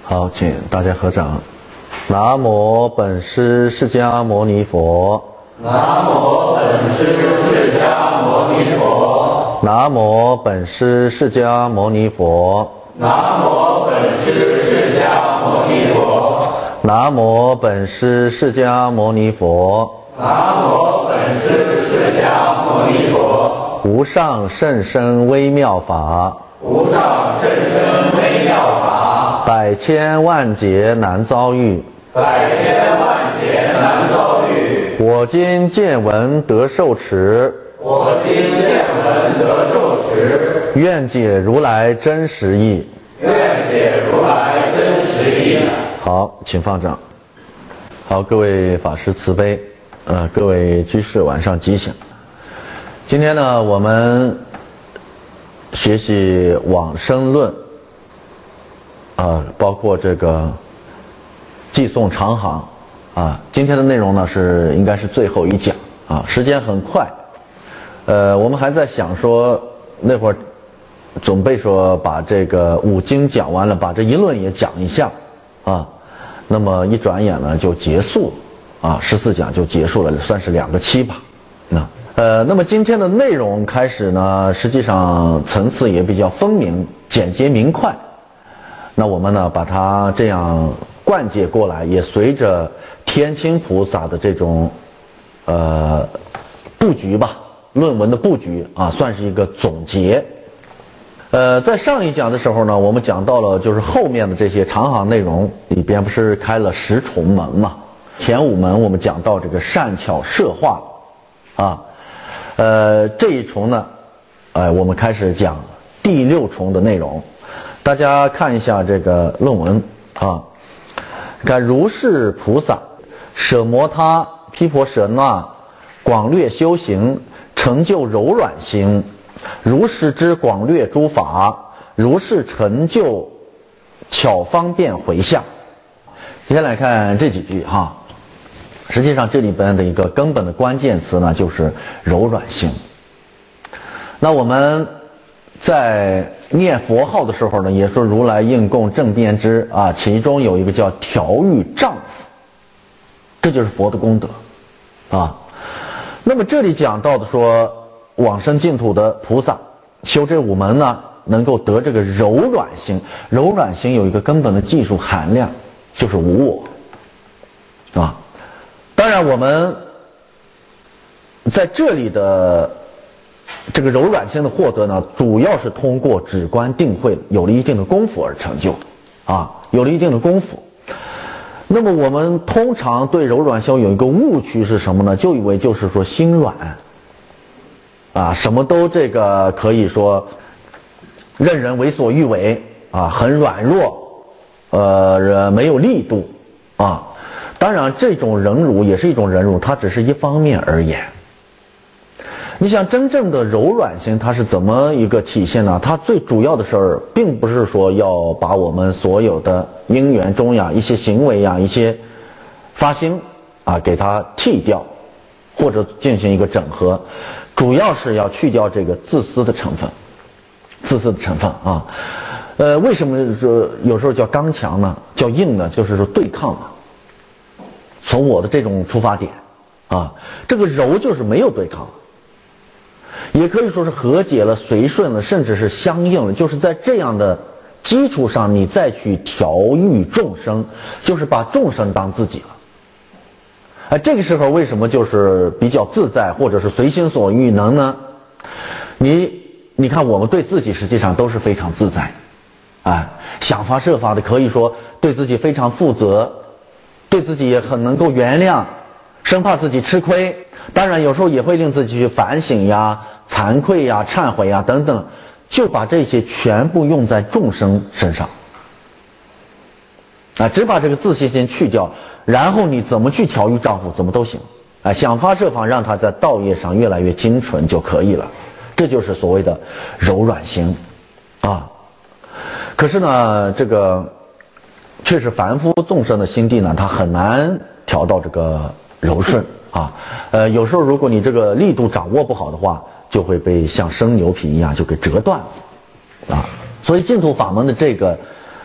好，请大家合掌。南无本师释迦牟尼佛。 南无本师释迦牟尼佛。 南无本师释迦牟尼佛。 南无本师释迦牟尼佛。 南无本师释迦牟尼佛。 南无本师释迦牟尼佛。 无上甚深微妙法。 无上甚深微妙法。 百千万劫难遭遇。 百千万劫难遭遇。 我今见闻得受持。 我今见闻得受持。 愿解如来真实义。 愿解如来真实义。 好，请放掌。好，各位法师慈悲，各位居士晚上吉祥。今天呢，我们学习往生论，包括这个寄送长行，今天的内容呢应该是最后一讲啊，时间很快。我们还在想说那会儿准备说把这个五经讲完了，把这一论也讲一下啊。那么一转眼呢就结束了啊，14讲就结束了，算是2个期吧。那么今天的内容开始呢，实际上层次也比较分明、简洁明快。那我们呢把它这样贯解过来，也随着天亲菩萨的这种布局吧，论文的布局啊，算是一个总结。在上一讲的时候呢，我们讲到了就是后面的这些长行内容里边不是开了10重门嘛？前5门我们讲到这个善巧摄化啊，这一重呢，我们开始讲第6重的内容。大家看一下这个论文啊，看如是菩萨舍摩他毗婆舍那广略修行，成就柔软心。如是之广略诸法，如是成就巧方便回向。先来看这几句哈，实际上这里边的一个根本的关键词呢，就是柔软性。那我们在念佛号的时候呢，也说如来应供正遍知啊，其中有一个叫调御丈夫，这就是佛的功德啊。那么这里讲到的说，往生净土的菩萨修这5门呢，能够得这个柔软心。柔软心有一个根本的技术含量，就是无我啊。当然我们在这里的这个柔软心的获得呢，主要是通过止观定慧有了一定的功夫而成就啊，有了一定的功夫。那么我们通常对柔软心有一个误区是什么呢？就以为就是说心软啊，什么都这个可以说任人为所欲为啊，很软弱，没有力度啊。当然这种忍辱也是一种忍辱，它只是一方面而言。你想真正的柔软心它是怎么一个体现呢？它最主要的事儿并不是说要把我们所有的因缘中呀、一些行为呀、一些发心啊给它剃掉，或者进行一个整合，主要是要去掉这个自私的成分。自私的成分啊，为什么说有时候叫刚强呢？叫硬呢？就是说对抗嘛。从我的这种出发点啊，这个柔就是没有对抗，也可以说是和解了、随顺了，甚至是相应了。就是在这样的基础上，你再去调御众生，就是把众生当自己了。这个时候为什么就是比较自在，或者是随心所欲能呢？你看我们对自己实际上都是非常自在，想方设法的可以说对自己非常负责，对自己也很能够原谅，生怕自己吃亏。当然有时候也会令自己去反省呀、惭愧呀、忏悔呀等等，就把这些全部用在众生身上只把这个自信心去掉，然后你怎么去调御丈夫怎么都行想方设法让他在道业上越来越精纯就可以了。这就是所谓的柔软心可是呢，这个确实凡夫众生的心地呢，他很难调到这个柔顺有时候如果你这个力度掌握不好的话，就会被像生牛皮一样就给折断了所以净土法门的这个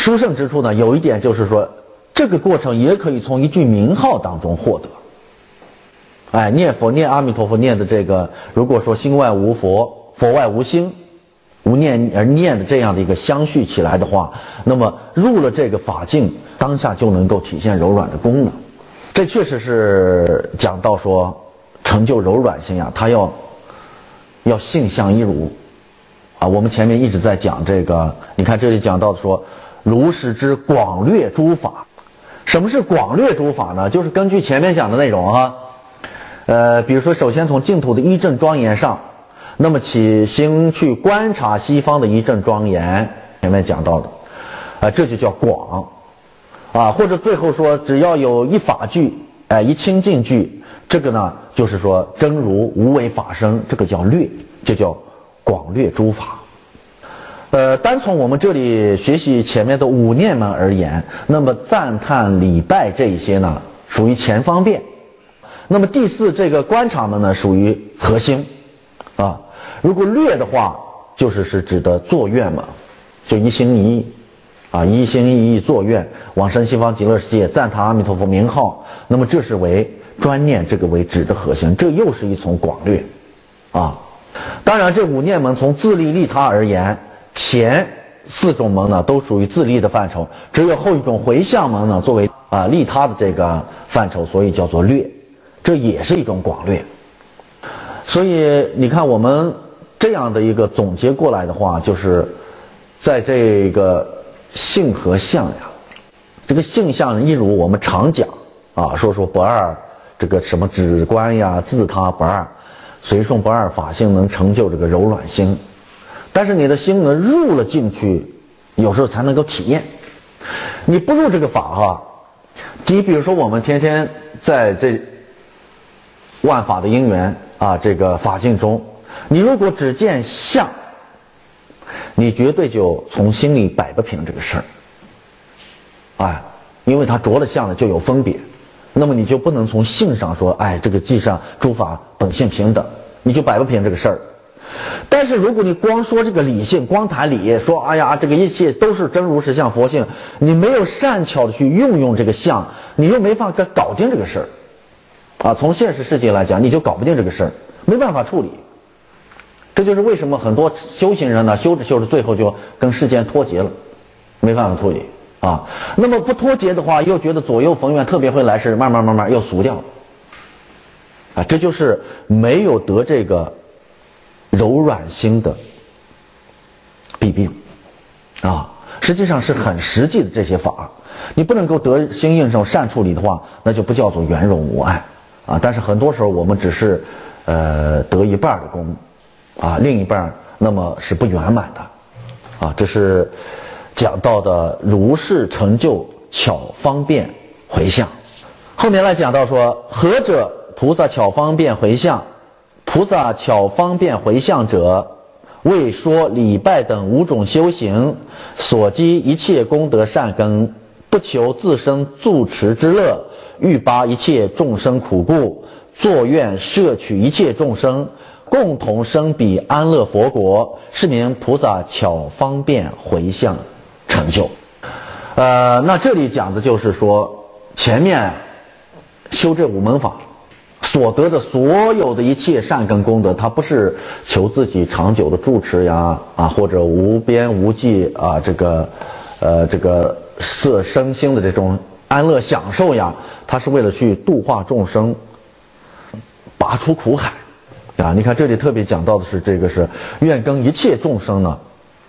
殊胜之处呢，有一点就是说，这个过程也可以从一句名号当中获得。哎，念佛念阿弥陀佛念的这个，如果说心外无佛，佛外无心，无念而念的这样的一个相续起来的话，那么入了这个法境，当下就能够体现柔软的功能。这确实是讲到说成就柔软性呀，它要性相一如啊。我们前面一直在讲这个，你看这里讲到说，如是之广略诸法。什么是广略诸法呢？就是根据前面讲的内容啊，比如说首先从净土的一正庄严上，那么起心去观察西方的一正庄严，前面讲到的，这就叫广。啊，或者最后说，只要有一法具，一清净具，这个呢，就是说真如无为法身，这个叫略，就叫广略诸法。单从我们这里学习前面的五念门而言，那么赞叹礼拜这一些呢，属于前方便。那么第四这个观察门呢，属于核心。啊，如果略的话，是指的作愿嘛，就一心一意。啊，一心一意作愿往生西方极乐世界，赞叹阿弥陀佛名号，那么这是为专念这个为指的核心，这又是一从广略啊。当然，这五念门从自利利他而言，前四种门呢都属于自利的范畴，只有后一种回向门呢作为利他的这个范畴，所以叫做略，这也是一种广略。所以你看，我们这样的一个总结过来的话，就是在这个性和相呀，这个性相一如我们常讲啊，说不二这个什么止观呀，自他不二，随顺不二法性能成就这个柔软心。但是你的心呢入了进去，有时候才能够体验。你不入这个法哈，你比如说我们天天在这万法的因缘啊，这个法境中，你如果只见相，你绝对就从心里摆不平这个事儿，因为它着了相了就有分别，那么你就不能从性上说，这个既上诸法本性平等，你就摆不平这个事儿。但是如果你光说这个理性，光谈理，说这个一切都是真如实相佛性，你没有善巧的去运用这个相，你又没法搞定这个事儿，从现实世界来讲，你就搞不定这个事儿，没办法处理。这就是为什么很多修行人呢，修着修着最后就跟世间脱节了，没办法脱离啊。那么不脱节的话，又觉得左右逢源，特别会来世，慢慢又俗掉了，这就是没有得这个柔软心的弊病啊。实际上是很实际的这些法，你不能够得心应手善处理的话，那就不叫做圆融无碍啊。但是很多时候我们只是得一半的功。另一半那么是不圆满的，这是讲到的如是成就巧方便回向。后面来讲到说，何者菩萨巧方便回向？菩萨巧方便回向者，为说礼拜等五种修行所积一切功德善根，不求自身助持之乐，欲拔一切众生苦故，作愿摄取一切众生，共同生彼安乐佛国，是名菩萨巧方便回向成就。那这里讲的就是说，前面修这五门法所得的所有的一切善根功德，它不是求自己长久的住持呀，或者无边无际这个色身心的这种安乐享受呀，它是为了去度化众生，拔出苦海。你看这里特别讲到的是这个是愿跟一切众生呢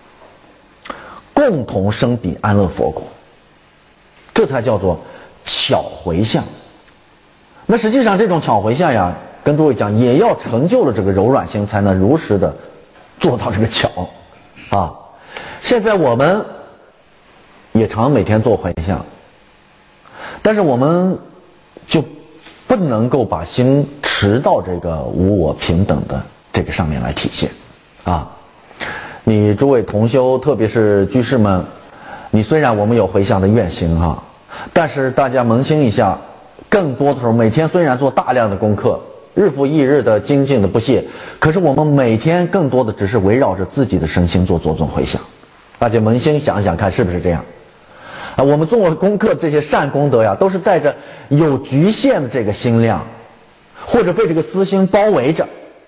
共同生彼安乐佛国，这才叫做巧回向。那实际上这种巧回向呀，跟诸位讲，也要成就了这个柔软心，才能如实的做到这个巧现在我们也常每天做回向，但是我们就不能够把心持到这个无我平等的这个上面来体现你诸位同修，特别是居士们，你虽然我们有回向的愿心但是大家扪心一下，更多的时候每天虽然做大量的功课，日复一日的精进的不懈，可是我们每天更多的只是围绕着自己的身心做回向。大家扪心想想看，是不是这样啊，我们做功课这些善功德呀，都是带着有局限的这个心量，或者被这个私心包围着。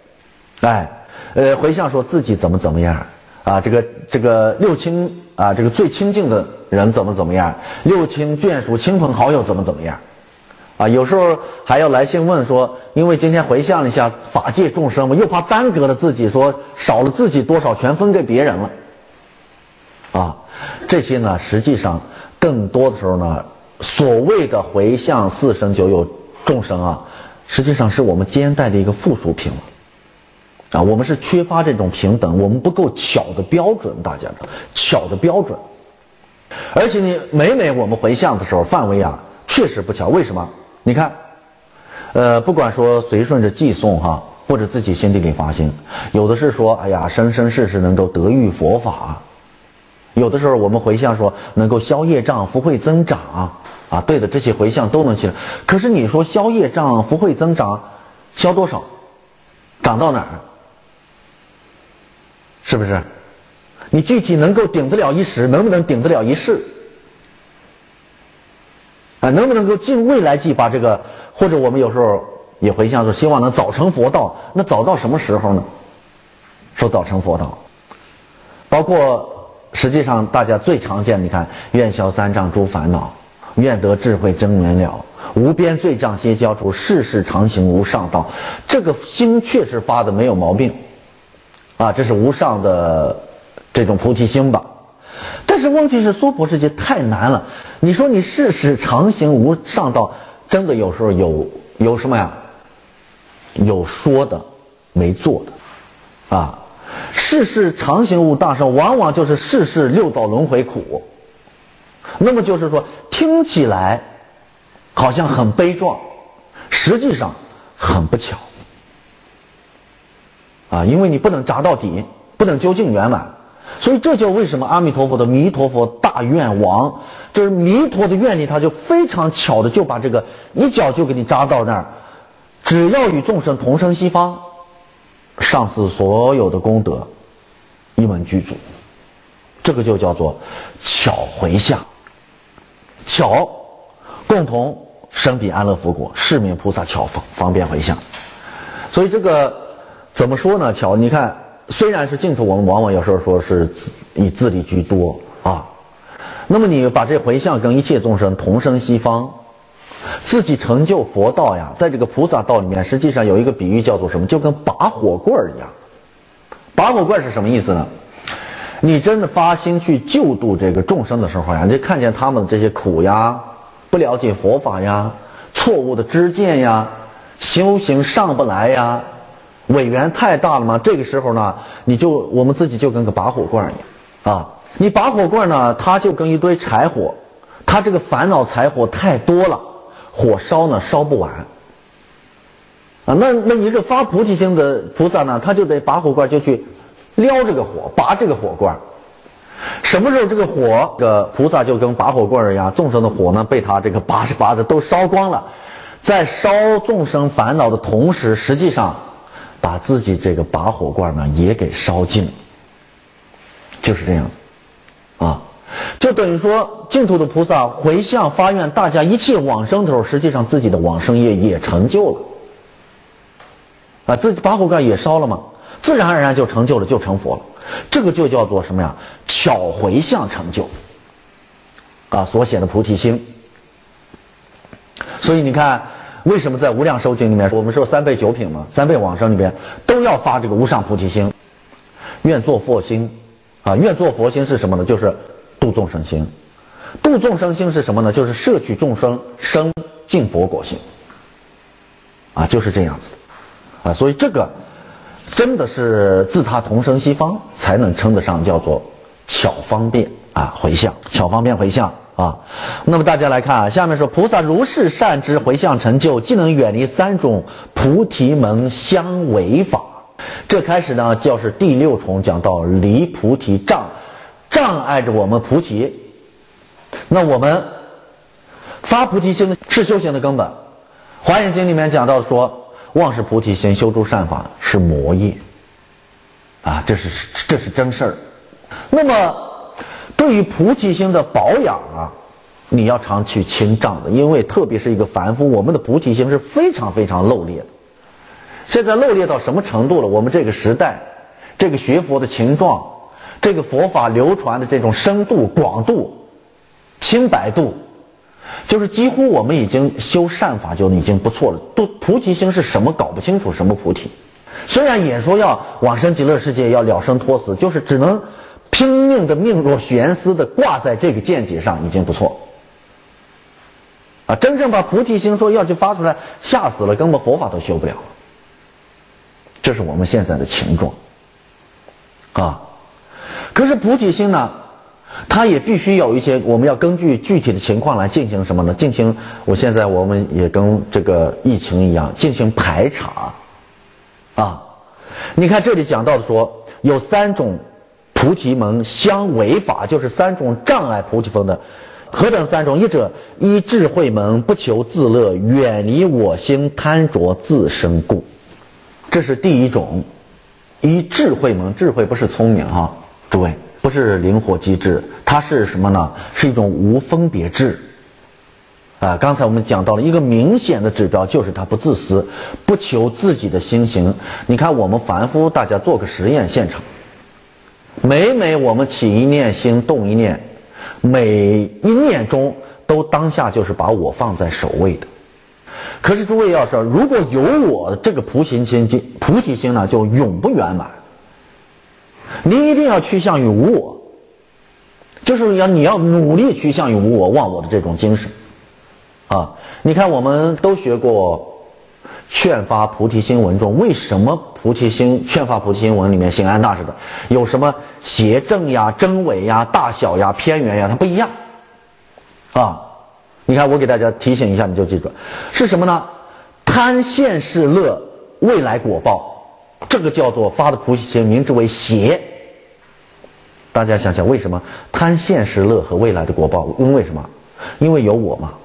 回向说自己怎么样啊，这个六亲啊，这个最亲近的人怎么样，六亲眷属亲朋好友怎么样啊，有时候还要来信问说，因为今天回向一下法界众生嘛，又怕耽搁了自己，说少了自己多少全分给别人了啊。这些呢，实际上更多的时候呢，所谓的回向四生九有众生啊，实际上是我们兼带的一个附属品了啊。我们是缺乏这种平等，我们不够巧的标准，大家知道巧的标准。而且你每我们回向的时候范围啊确实不巧，为什么？你看不管说随顺着寄送哈，或者自己心底里发心，有的是说哎呀生生世世能够得遇佛法，有的时候我们回向说能够消业障福慧增长啊，对的，这些回向都能起来。可是你说消业障福慧增长，消多少？长到哪儿？是不是？你具体能够顶得了一时，能不能顶得了一世？啊，能不能够尽未来际把这个，或者我们有时候也回向说希望能早成佛道，那早到什么时候呢？说早成佛道，包括实际上大家最常见，你看愿消三障诸烦恼，愿得智慧真明了，无边罪障皆消除，世世常行无上道。这个心确实发的没有毛病啊，这是无上的这种菩提心吧。但是问题是娑婆世界太难了，你说你世世常行无上道，真的有时候有什么呀？有说的没做的啊。世世常行无大圣，往往就是世世六道轮回苦。那么就是说听起来好像很悲壮，实际上很不巧啊，因为你不能扎到底，不能究竟圆满。所以这就为什么阿弥陀佛的弥陀佛大愿王，就是弥陀的愿力，他就非常巧的就把这个一脚就给你扎到那儿，只要与众生同生西方，上司所有的功德一门具足，这个就叫做巧回向，巧共同生彼安乐福果，是名菩萨巧方便回向。所以这个怎么说呢？巧，你看虽然是净土，我们往往有时候说是以自利居多啊，那么你把这回向跟一切众生同生西方，自己成就佛道呀，在这个菩萨道里面，实际上有一个比喻叫做什么？就跟拔火棍一样。拔火棍是什么意思呢？你真的发心去救度这个众生的时候呀，你就看见他们这些苦呀，不了解佛法呀，错误的知见呀，修行上不来呀，委员太大了嘛。这个时候呢，我们自己就跟个拔火棍一样啊。你拔火棍呢，它就跟一堆柴火，它这个烦恼柴火太多了，火烧呢烧不完啊。那一个发菩提心的菩萨呢，他就得拔火棍就去撩这个火，拔这个火棍。什么时候这个火，这个菩萨就跟拔火棍一样，众生的火呢被他这个拔着都烧光了，在烧众生烦恼的同时，实际上把自己这个拔火罐呢也给烧尽，就是这样啊。就等于说净土的菩萨回向发愿大家一切往生的时候，实际上自己的往生业也成就了啊，自己拔火罐也烧了嘛，自然而然就成就了，就成佛了。这个就叫做什么呀？巧回向成就啊，所显的菩提心。所以你看为什么在无量寿经里面我们说三倍九品嘛，三倍往生里边都要发这个无上菩提心，愿做佛心啊。愿做佛心是什么呢？就是度众生心。度众生心是什么呢？就是摄取众生生净佛果心啊，就是这样子啊。所以这个真的是自他同生西方才能称得上叫做巧方便啊回向，巧方便回向啊。那么大家来看啊，下面说菩萨如是善知回向成就，既能远离三种菩提门相违法。这开始呢就是第六重讲到离菩提障碍着我们菩提。那我们发菩提心是修行的根本。华严经里面讲到说，妄是菩提心修诸善法是魔业啊，这是真事儿。那么对于菩提心的保养啊， 你要常去清障的，因为特别是一个凡夫，我们的菩提心是非常非常漏劣的。现在漏劣到什么程度了？我们这个时代，这个学佛的情状，这个佛法流传的这种深度、广度、清白度，就是几乎我们已经修善法就已经不错了。都菩提心是什么搞不清楚，什么菩提？虽然也说要往生极乐世界，要了生脱死，就是只能拼命的命若悬丝的挂在这个见解上，已经不错。真正把菩提心说要去发出来，吓死了，根本佛法都修不了。这是我们现在的情状可是菩提心呢，它也必须有一些，我们要根据具体的情况来进行什么呢？进行，现在我们也跟这个疫情一样，进行排查你看这里讲到的说，有3种菩提门相违法，就是3种障碍菩提分的。何等3种？一者，依智慧门，不求自乐，远离我心，贪着自生故。这是第1种。依智慧门，智慧不是聪明诸位，不是灵活机智，它是什么呢？是一种无分别智刚才我们讲到了一个明显的指标，就是他不自私，不求自己的心行。你看我们凡夫，大家做个实验现场，每我们起一念心，动一念，每一念中都当下就是把我放在首位的。可是诸位要说，如果有我这个菩提心呢，就永不圆满。你一定要趋向于无我，就是你要努力趋向于无我忘我的这种精神你看我们都学过劝发菩提心文中，为什么劝发菩提心文里面行安大师的有什么邪正呀、真伪呀、大小呀、偏圆呀，它不一样你看我给大家提醒一下，你就记住是什么呢？贪现世乐，未来果报，这个叫做发的菩提心，名之为邪。大家想想为什么贪现世乐和未来的果报？因为什么？因为有我嘛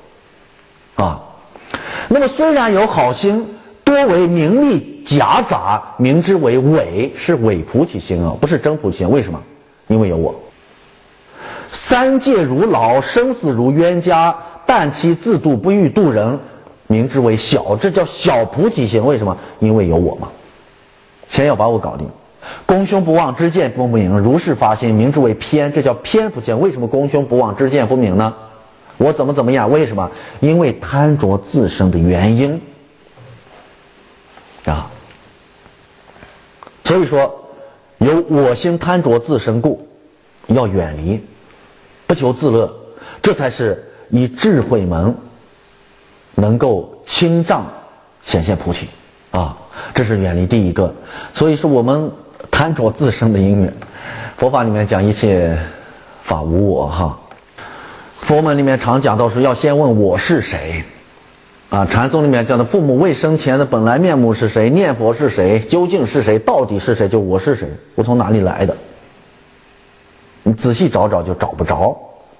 那么虽然有好心，多为名利夹杂，名之为伪，是伪菩提心不是真菩提心。为什么？因为有我。3界如牢，生死如冤家，但其自度不欲度人，名之为小，这叫小菩提心。为什么？因为有我嘛。先要把我搞定。公胸不忘，知见不明，如是发心，名之为偏，这叫偏菩提心。为什么公胸不忘，知见不明呢？我怎么样？为什么？因为贪着自身的原因所以说有我心贪着自身故，要远离，不求自乐，这才是以智慧门能够清障显现菩提这是远离第1个。所以说我们贪着自身的因缘，佛法里面讲一切法无我佛门里面常讲到说要先问我是谁禅宗里面讲的父母未生前的本来面目是谁，念佛是谁，究竟是谁，到底是谁，就我是谁，我从哪里来的，你仔细找找就找不着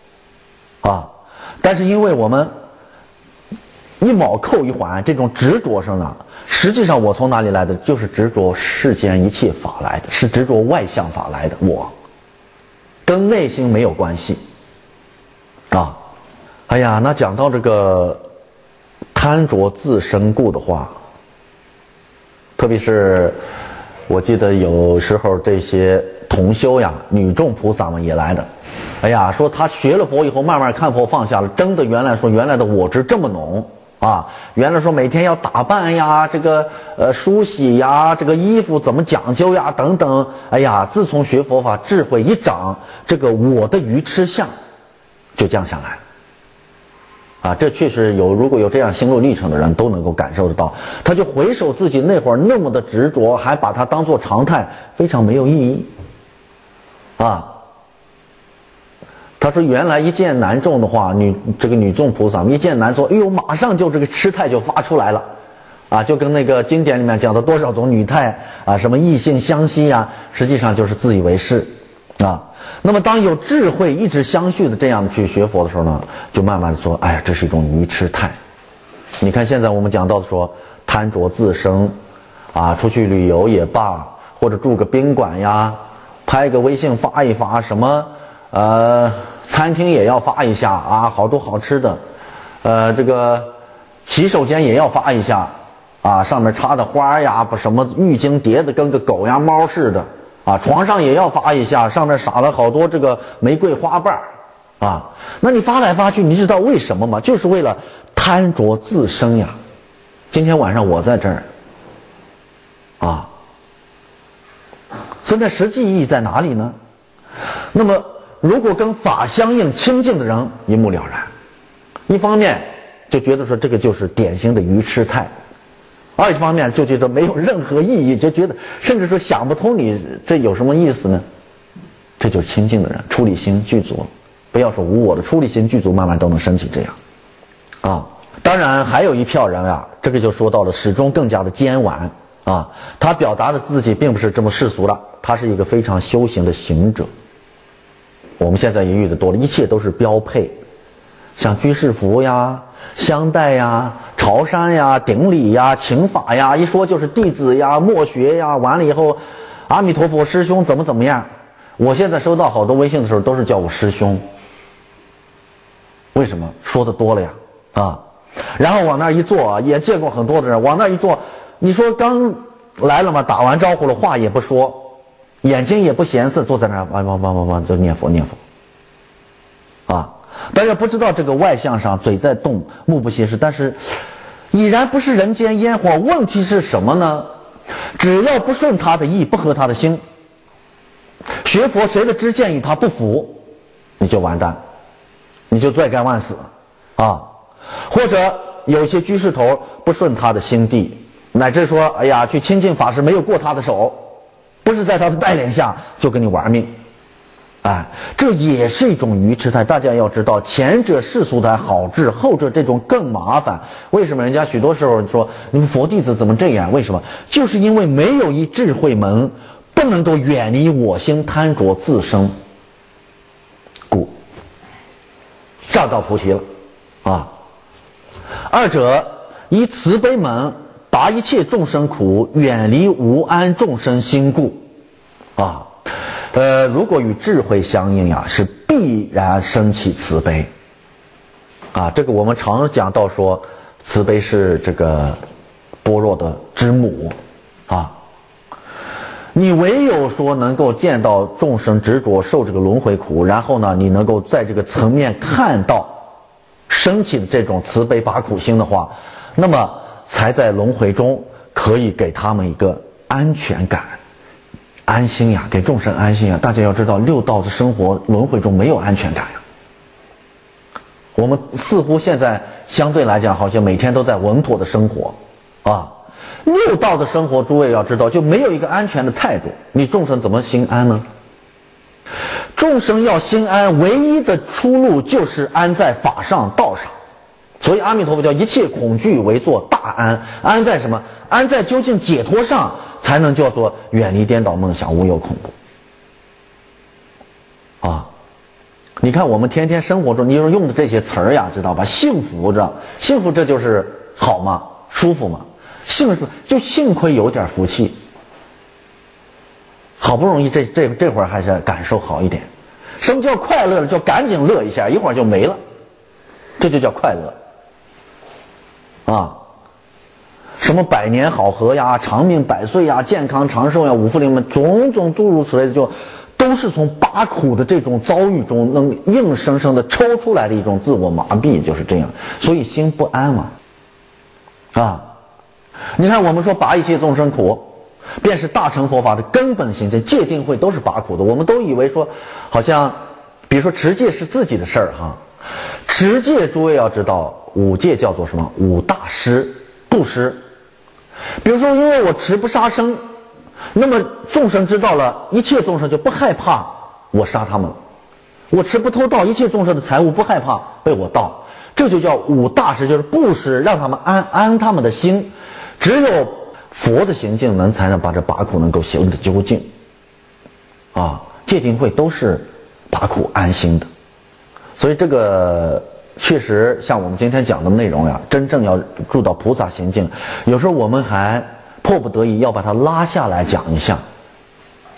但是因为我们一卯扣一环，这种执着上呢，实际上我从哪里来的，就是执着世间一切法来的，是执着外相法来的，我跟内心没有关系哎呀，那讲到这个贪着自身故的话，特别是我记得有时候这些同修呀，女众菩萨们也来的，哎呀，说他学了佛以后慢慢看破放下了，真的原来的我执这么浓原来说每天要打扮呀，这个梳洗呀，这个衣服怎么讲究呀等等，哎呀，自从学佛法智慧一长，这个我的愚痴相就降下来这确实如果有这样心路历程的人都能够感受得到。他就回首自己那会儿那么的执着，还把它当作常态，非常没有意义他说原来一见男众的话，女众菩萨一见男众，哎呦，马上就这个痴态就发出来了就跟那个经典里面讲的多少种女态什么异性相吸实际上就是自以为是那么当有智慧一直相续的这样去学佛的时候呢，就慢慢的说，哎呀，这是一种愚痴态。你看现在我们讲到的说贪着自身出去旅游也罢，或者住个宾馆呀，拍个微信发一发，什么餐厅也要发一下啊，好多好吃的，这个洗手间也要发一下啊，上面插的花呀，不什么浴巾叠的跟个狗呀猫似的啊，床上也要发一下，上面撒了好多这个玫瑰花瓣啊。那你发来发去，你知道为什么吗？就是为了贪着自生呀。今天晚上我在这儿啊，所以实际意义在哪里呢？那么如果跟法相应清净的人一目了然，一方面就觉得说这个就是典型的愚痴态，二一方面就觉得没有任何意义，就觉得甚至说想不通你这有什么意思呢？这就是清净的人，出离心具足，不要说无我的出离心具足，慢慢都能升起这样啊。当然还有一票人啊，这个就说到了始终更加的坚顽啊，他表达的自己并不是这么世俗了，他是一个非常修行的行者。我们现在也遇得多了，一切都是标配，像居士服呀、香袋呀、朝山呀、顶礼呀、请法呀，一说就是弟子呀、默学呀，完了以后阿弥陀佛师兄怎么样。我现在收到好多微信的时候都是叫我师兄，为什么？说的多了呀啊。然后往那儿一坐啊，也见过很多的人往那儿一坐，你说刚来了嘛，打完招呼了，话也不说，眼睛也不闲色，坐在那儿往就念佛啊。大家不知道这个外相上嘴在动，目不斜视，但是已然不是人间烟火。问题是什么呢？只要不顺他的意，不合他的心，学佛谁的知见与他不符，你就完蛋，你就罪该万死啊。或者有些居士头不顺他的心地，乃至说哎呀去亲近法师没有过他的手，不是在他的带领下，就跟你玩命，哎，这也是一种愚痴态。大家要知道，前者世俗的好治，后者这种更麻烦。为什么人家许多时候说你们佛弟子怎么这样？为什么？就是因为没有一智慧门，不能够远离我心贪着自生，故障到菩提了啊。二者以慈悲门拔一切众生苦，远离无安众生心故啊。如果与智慧相应呀，是必然升起慈悲啊。这个我们常讲到说，慈悲是这个般若的之母啊。你唯有说能够见到众生执着受这个轮回苦，然后呢，你能够在这个层面看到升起的这种慈悲拔苦心的话，那么才在轮回中可以给他们一个安全感、安心呀，给众生安心呀。大家要知道，六道的生活轮回中没有安全感呀。我们似乎现在相对来讲，好像每天都在稳妥的生活啊。六道的生活，诸位要知道，就没有一个安全的态度，你众生怎么心安呢？众生要心安，唯一的出路就是安在法上道上。所以阿弥陀佛叫一切恐惧为作大安，安在什么？安在究竟解脱上，才能叫做远离颠倒梦想，无有恐怖啊。你看我们天天生活中你用的这些词儿呀，知道吧？幸福着，幸福这就是好吗？舒服吗？就幸亏有点福气，好不容易这会儿还是感受好一点。什么叫快乐？就赶紧乐一下，一会儿就没了，这就叫快乐啊。什么百年好合呀，长命百岁呀，健康长寿呀，五福临门，种种诸如此类的，就都是从拔苦的这种遭遇中能硬生生的抽出来的一种自我麻痹，就是这样。所以心不安嘛啊。你看我们说拔一切众生苦，便是大乘佛法的根本行证，戒定慧都是拔苦的。我们都以为说好像比如说持戒是自己的事儿哈，持戒诸位要知道，五戒叫做什么？五大施，布施。比如说因为我持不杀生，那么众生知道了，一切众生就不害怕我杀他们了。我持不偷盗，一切众生的财物不害怕被我盗，这就叫五大施，就是布施，让他们安他们的心。只有佛的行径才能把这拔苦能够行得究竟啊。戒定慧都是拔苦安心的，所以这个确实像我们今天讲的内容呀，真正要入到菩萨行径，有时候我们还迫不得已要把它拉下来讲一下，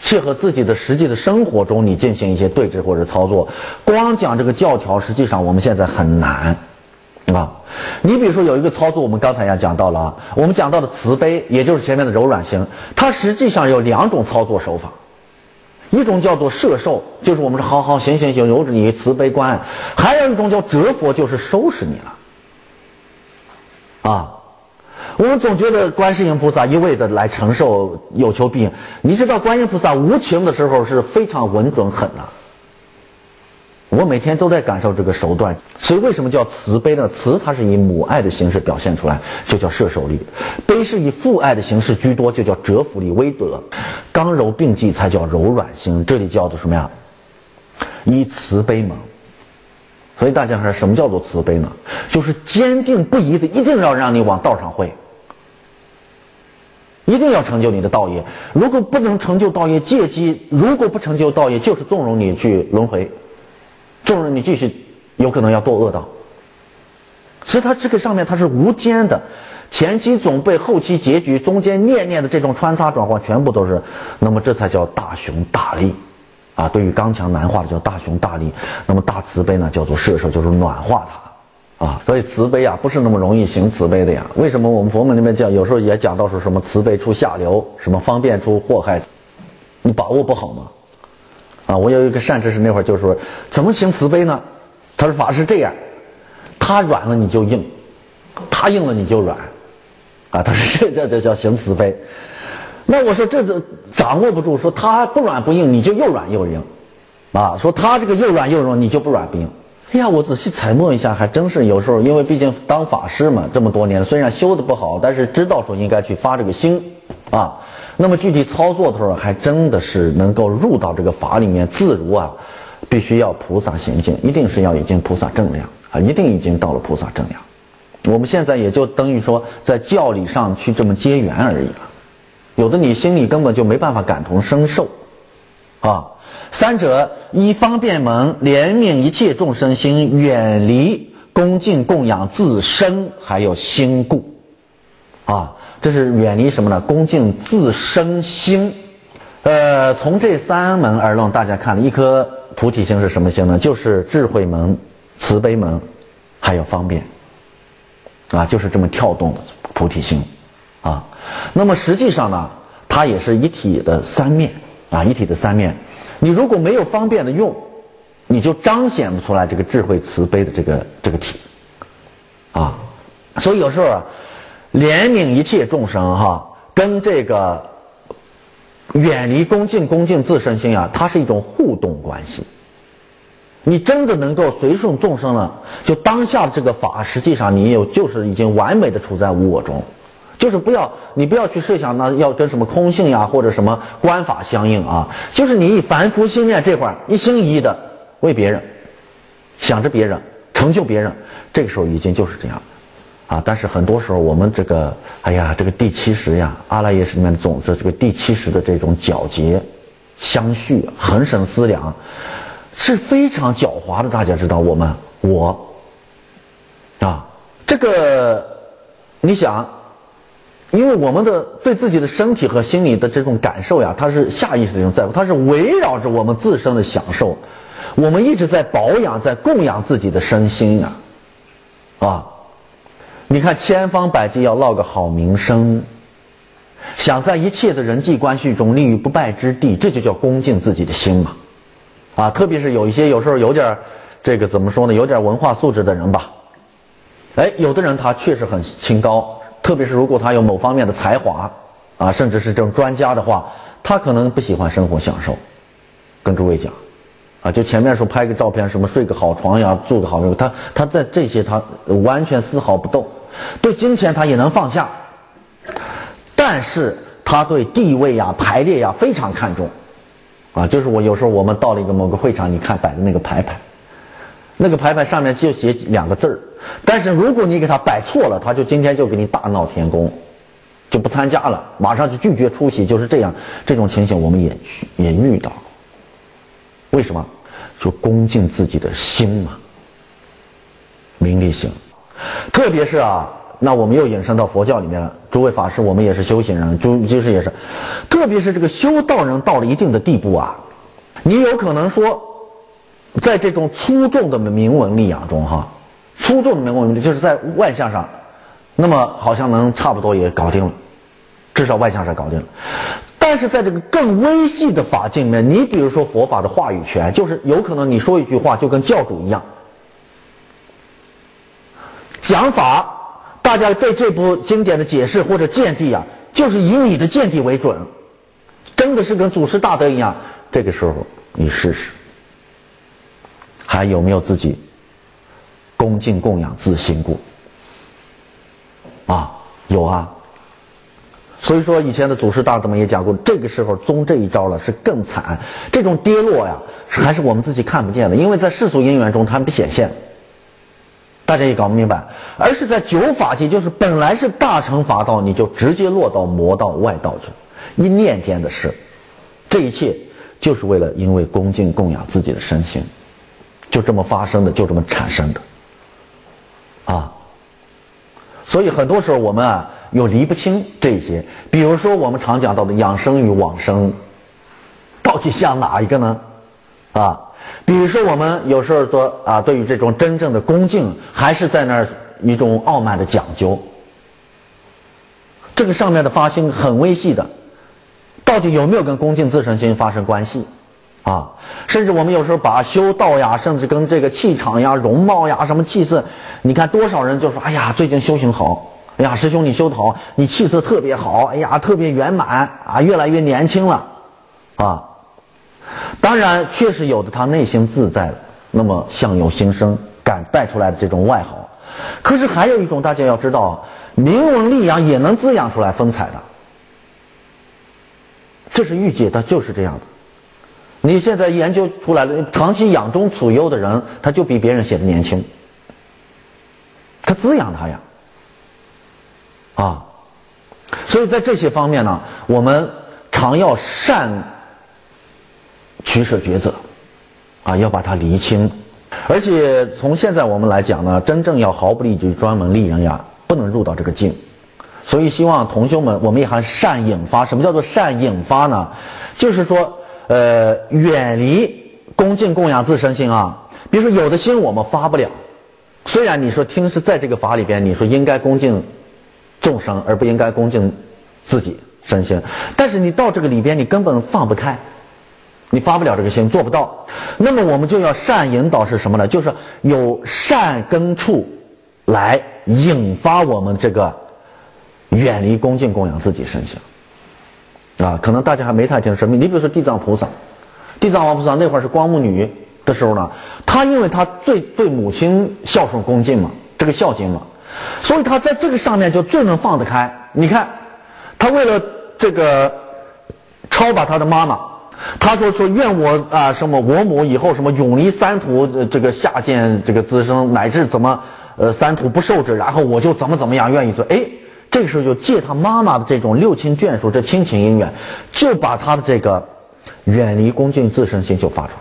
切合自己的实际的生活中，你进行一些对治或者操作。光讲这个教条，实际上我们现在很难啊。你比如说有一个操作，我们刚才也讲到了啊，我们讲到的慈悲，也就是前面的柔软型，它实际上有2种操作手法。一种叫做摄受，就是我们说好好行行行，由着你慈悲观；还有一种叫折佛，就是收拾你了。啊，我们总觉得观世音菩萨一味的来承受有求必应，你知道观音菩萨无情的时候是非常稳准狠的。我每天都在感受这个手段，所以为什么叫慈悲呢？慈它是以母爱的形式表现出来，就叫摄受力；悲是以父爱的形式居多，就叫折服力、威德。刚柔并济才叫柔软心，这里叫做什么呀？以慈悲蒙。所以大家看，什么叫做慈悲呢？就是坚定不移的，一定要让你往道上会，一定要成就你的道业。如果不能成就道业，借机如果不成就道业，就是纵容你去轮回。纵容你继续有可能要堕恶道，所以它这个上面它是无间的，前期总备，后期结局，中间念念的这种穿插转换全部都是，那么这才叫大雄大力啊！对于刚强难化的叫大雄大力，那么大慈悲呢叫做摄受，就是暖化它啊。所以慈悲啊不是那么容易行慈悲的呀。为什么我们佛门里面讲有时候也讲到说什么慈悲出下流，什么方便出祸害，你把握不好吗？啊，我有一个善知识那会儿就说，怎么行慈悲呢？他说法是这样，他软了你就硬，他硬了你就软，啊，他说这叫行慈悲。那我说这掌握不住，说他不软不硬，你就又软又硬，啊，说他这个又软又硬，你就不软不硬。哎呀，我仔细揣摩一下，还真是有时候，因为毕竟当法师嘛，这么多年，虽然修的不好，但是知道说应该去发这个心，啊。那么具体操作的时候，还真的是能够入到这个法里面自如啊，必须要菩萨行径，一定是要已经菩萨正量啊，一定已经到了菩萨正量。我们现在也就等于说在教理上去这么结缘而已了，有的你心里根本就没办法感同身受啊。三者依方便门，怜悯一切众生心，远离恭敬供养自身，还有心故啊。这是远离什么呢？恭敬自身心。从这3门而论，大家看了一颗菩提心是什么心呢？就是智慧门、慈悲门，还有方便啊，就是这么跳动的菩提心啊。那么实际上呢，它也是一体的3面啊，一体的3面。你如果没有方便的用，你就彰显不出来这个智慧慈悲的这个体啊。所以有时候啊，怜悯一切众生哈，跟这个远离恭敬自身心啊，它是一种互动关系。你真的能够随顺众生了，就当下的这个法，实际上你就是已经完美的处在无我中，就是你不要去设想呢要跟什么空性呀或者什么观法相应啊，就是你以凡夫心念这块一心一意的为别人想着别人成就别人，这个时候已经就是这样啊。但是很多时候我们这个这个第70呀，阿赖耶识里面的总是这个第70的这种皎洁相续恒审思量是非常狡猾的。大家知道这个你想，因为我们的对自己的身体和心理的这种感受呀，它是下意识的一种在乎，它是围绕着我们自身的享受，我们一直在保养在供养自己的身心啊。你看千方百计要落个好名声，想在一切的人际关系中立于不败之地，这就叫恭敬自己的心嘛。特别是有时候有点这个怎么说呢，有点文化素质的人吧，有的人他确实很清高，特别是如果他有某方面的才华甚至是这种专家的话，他可能不喜欢生活享受。跟诸位讲就前面说拍个照片，什么睡个好床呀，住个好人，他在这些他完全丝毫不动。对金钱他也能放下，但是他对地位呀排列呀非常看重就是有时候我们到了一个某个会场，你看摆的那个牌牌，那个牌牌上面就写2个字儿，但是如果你给他摆错了，他就今天就给你大闹天宫，就不参加了，马上就拒绝出席，就是这样。这种情形我们也遇到。为什么？就恭敬自己的心嘛，名利心。特别是那我们又引申到佛教里面了。诸位法师，我们也是修行人，就是也是，特别是这个修道人到了一定的地步啊，你有可能说，在这种粗重的明文力养中哈，粗重的明文力就是在外相上，那么好像能差不多也搞定了，至少外相上搞定了。但是在这个更微细的法境里面，你比如说佛法的话语权，就是有可能你说一句话就跟教主一样。讲法，大家对这部经典的解释或者见地啊，就是以你的见地为准，真的是跟祖师大德一样。这个时候你试试，还有没有自己恭敬供养自心过？啊，有啊。所以说以前的祖师大德们也讲过，这个时候宗这一招了是更惨，这种跌落呀还是我们自己看不见的，因为在世俗因缘中它不显现，大家也搞不明白。而是在九法界，就是本来是大乘法道，你就直接落到魔道外道去了，一念间的事。这一切就是为了因为恭敬供养自己的身心，就这么发生的，就这么产生的啊。所以很多时候我们啊又离不清这些，比如说我们常讲到的养生与往生，到底像哪一个呢？啊，比如说我们有时候说啊，对于这种真正的恭敬，还是在那儿一种傲慢的讲究。这个上面的发心很微细的，到底有没有跟恭敬自身心发生关系？啊，甚至我们有时候把修道呀，甚至跟这个气场呀、容貌呀、什么气色，你看多少人就说：“哎呀，最近修行好，哎呀，师兄你修得好，你气色特别好，哎呀，特别圆满啊，越来越年轻了。”啊，当然确实有的他内心自在了，那么相由心生，感带出来的这种外好。可是还有一种大家要知道，明文利养也能滋养出来风采的，这是欲界，它就是这样的。你现在研究出来了，长期养中处优的人，他就比别人显得年轻，他滋养他呀，啊，所以在这些方面呢，我们常要善取舍抉择，啊，要把它厘清。而且从现在我们来讲呢，真正要毫不利己专门利人呀，不能入到这个境。所以希望同修们，我们也还善引发。什么叫做善引发呢？就是说远离恭敬供养自身心啊。比如说有的心我们发不了，虽然你说听是在这个法里边，你说应该恭敬众生而不应该恭敬自己身心，但是你到这个里边你根本放不开，你发不了这个心，做不到。那么我们就要善引导是什么呢？就是有善根处来引发我们这个远离恭敬供养自己身心啊。可能大家还没太听说，你比如说地藏菩萨，地藏王菩萨那会儿是光目女的时候呢，他因为他最对母亲孝顺恭敬嘛，这个孝敬嘛，所以他在这个上面就最能放得开。你看他为了这个超拔他的妈妈，他说愿我啊什么我母以后什么永离三途，这个下见这个资生，乃至怎么三途不受之，然后我就怎么样愿意做。哎，这个时候就借他妈妈的这种六亲眷属，这亲情姻缘，就把他的这个远离恭敬自身心就发出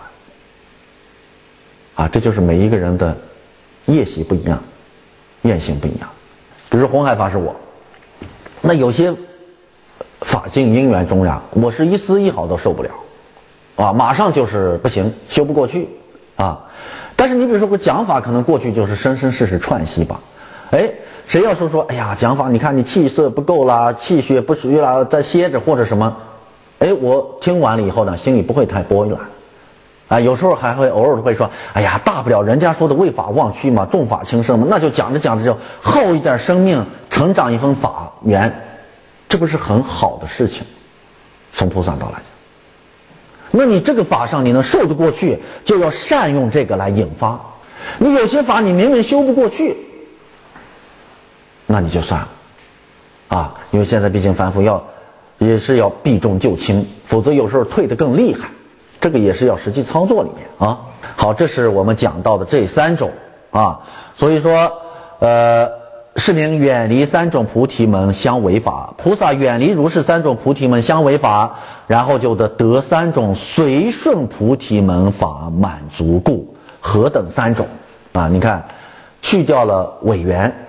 来。啊，这就是每一个人的业习不一样，愿行不一样。比如说红海法师我，那有些法境因缘中呀，我是一丝一毫都受不了，啊，马上就是不行，修不过去啊。但是你比如说个讲法，可能过去就是生生世世串习吧。哎，谁要说哎呀讲法，你看你气色不够啦，气血不属于啦，再歇着或者什么，哎，我听完了以后呢，心里不会太波澜。啊，有时候还会偶尔会说，哎呀，大不了人家说的为法忘躯嘛，重法轻生嘛，那就讲着讲着就耗一点生命，成长一份法缘，这不是很好的事情？从菩萨道来讲，那你这个法上你能受得过去，就要善用这个来引发。你有些法你明明修不过去，那你就算了，啊，因为现在毕竟凡夫也是要避重就轻，否则有时候退得更厉害。这个也是要实际操作里面啊。好，这是我们讲到的这三种啊。所以说，是名远离三种菩提门相违法。菩萨远离如是三种菩提门相违法，然后就得三种随顺菩提门法满足故。何等三种啊？你看，去掉了违缘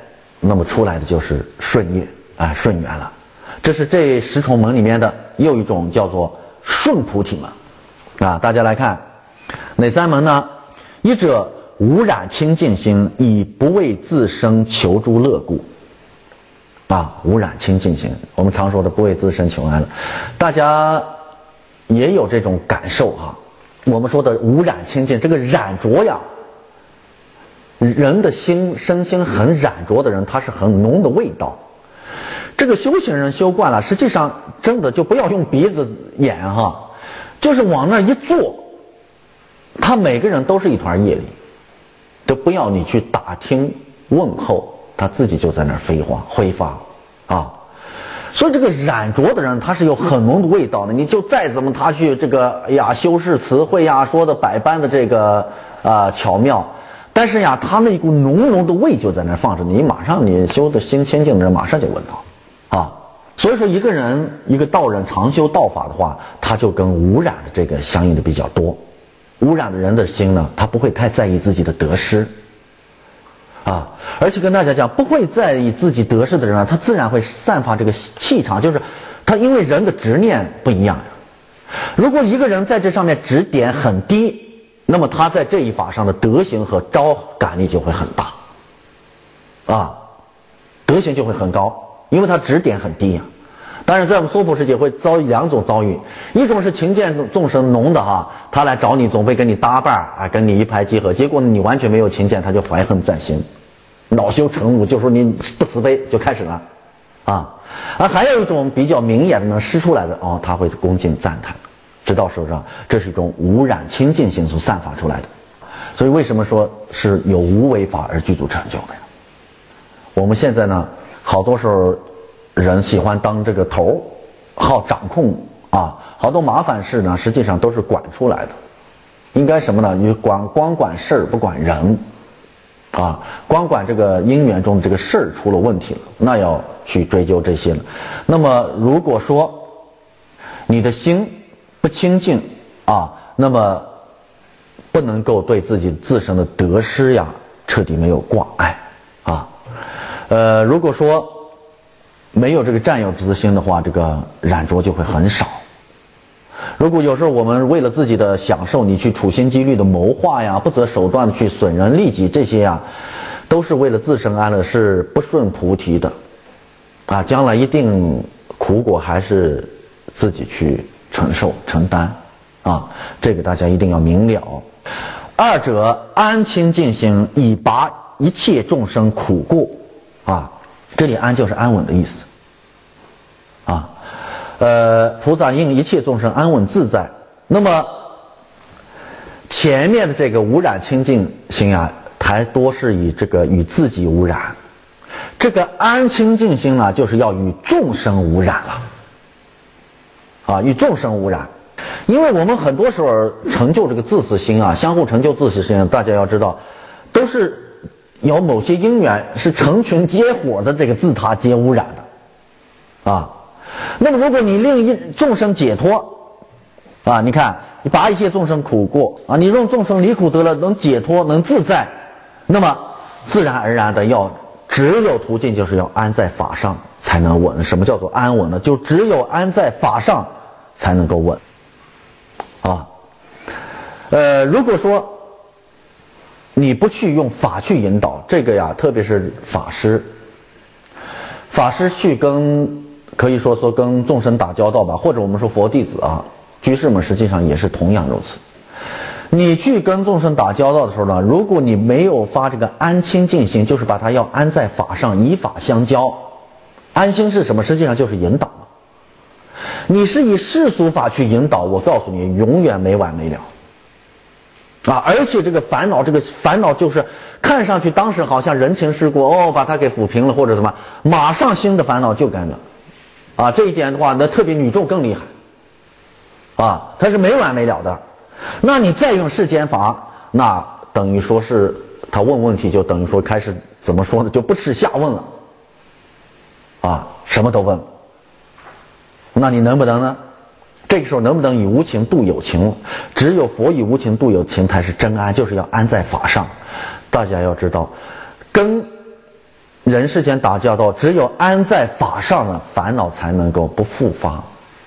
那么出来的就是顺业啊，顺缘了。这是这10重门里面的又一种叫做顺菩提门啊。大家来看哪3门呢？一者无染清净心，以不为自生求诸乐故啊。无染清净心，我们常说的不为自生求安乐，大家也有这种感受哈。我们说的无染清净，这个染浊呀，人的身心很染浊的人，他是很浓的味道。这个修行人修惯了，实际上真的就不要用鼻子眼哈，就是往那一坐，他每个人都是一团业力，都不要你去打听问候，他自己就在那儿挥发啊。所以这个染浊的人，他是有很浓的味道的。你就再怎么他去这个修饰词汇呀，说的百般的这个巧妙，但是呀，他那一股浓浓的味就在那儿放着，你马上你修的心清净的人马上就闻到啊。所以说一个人一个道人常修道法的话，他就跟无染的这个相应的比较多。无染的人的心呢，他不会太在意自己的得失啊，而且跟大家讲，不会在意自己得失的人啊，他自然会散发这个气场，就是他因为人的执念不一样。如果一个人在这上面执点很低，那么他在这一法上的德行和招感力就会很大啊，德行就会很高，因为他执点很低呀。当然在我们娑婆世界会遭遇2种遭遇，一种是勤俭众生浓的哈，他来找你总会跟你搭伴啊，跟你一拍即合，结果你完全没有勤俭，他就怀恨在心，恼羞成怒，就说你不慈悲，就开始了啊。还有一种比较明眼的能施出来的哦，他会恭敬赞叹，知道手上这是一种无染清净心所散发出来的。所以为什么说是有无为法而具足成就的呀？我们现在呢，好多时候人喜欢当这个头，好掌控啊，好多麻烦事呢，实际上都是管出来的。应该什么呢？你光管事儿不管人啊，光管这个因缘中的这个事儿出了问题了，那要去追究这些了。那么如果说你的心不清净啊，那么不能够对自己自身的得失呀彻底没有挂碍啊。如果说没有这个占有之心的话，这个染浊就会很少。如果有时候我们为了自己的享受，你去处心积虑的谋划呀，不择手段的去损人利己，这些呀都是为了自身安乐，是不顺菩提的啊，将来一定苦果还是自己去承受承担啊，这个大家一定要明了。二者安清净心，以拔一切众生苦过啊，这里安就是安稳的意思啊。菩萨应一切众生安稳自在。那么前面的这个无染清净心啊，还多是以这个与自己无染。这个安清净心呢，就是要与众生无染了啊，与众生无染。因为我们很多时候成就这个自私心啊，相互成就自私心，大家要知道，都是有某些因缘是成群结伙的这个自他皆污染的啊。那么如果你令众生解脱啊，你看你拔一切众生苦过啊，你让众生离苦得乐，能解脱能自在，那么自然而然的只有途径就是要安在法上才能稳。什么叫做安稳呢？就只有安在法上才能够稳啊。如果说你不去用法去引导这个呀，特别是法师去可以说跟众生打交道吧，或者我们说佛弟子啊，居士们实际上也是同样如此。你去跟众生打交道的时候呢，如果你没有发这个安清净心，就是把它要安在法上，以法相交。安心是什么？实际上就是引导。你是以世俗法去引导，我告诉你，永远没完没了啊！而且这个烦恼就是看上去当时好像人情世故把它给抚平了或者什么，马上新的烦恼就干了啊！这一点的话，那特别女众更厉害啊，它是没完没了的。那你再用世间法，那等于说是他问问题就等于说开始怎么说呢，就不耻下问了啊，什么都问。那你能不能呢？这个时候能不能以无情度有情？只有佛以无情度有情才是真安，就是要安在法上。大家要知道，跟人世间打交道，只有安在法上的烦恼才能够不复发。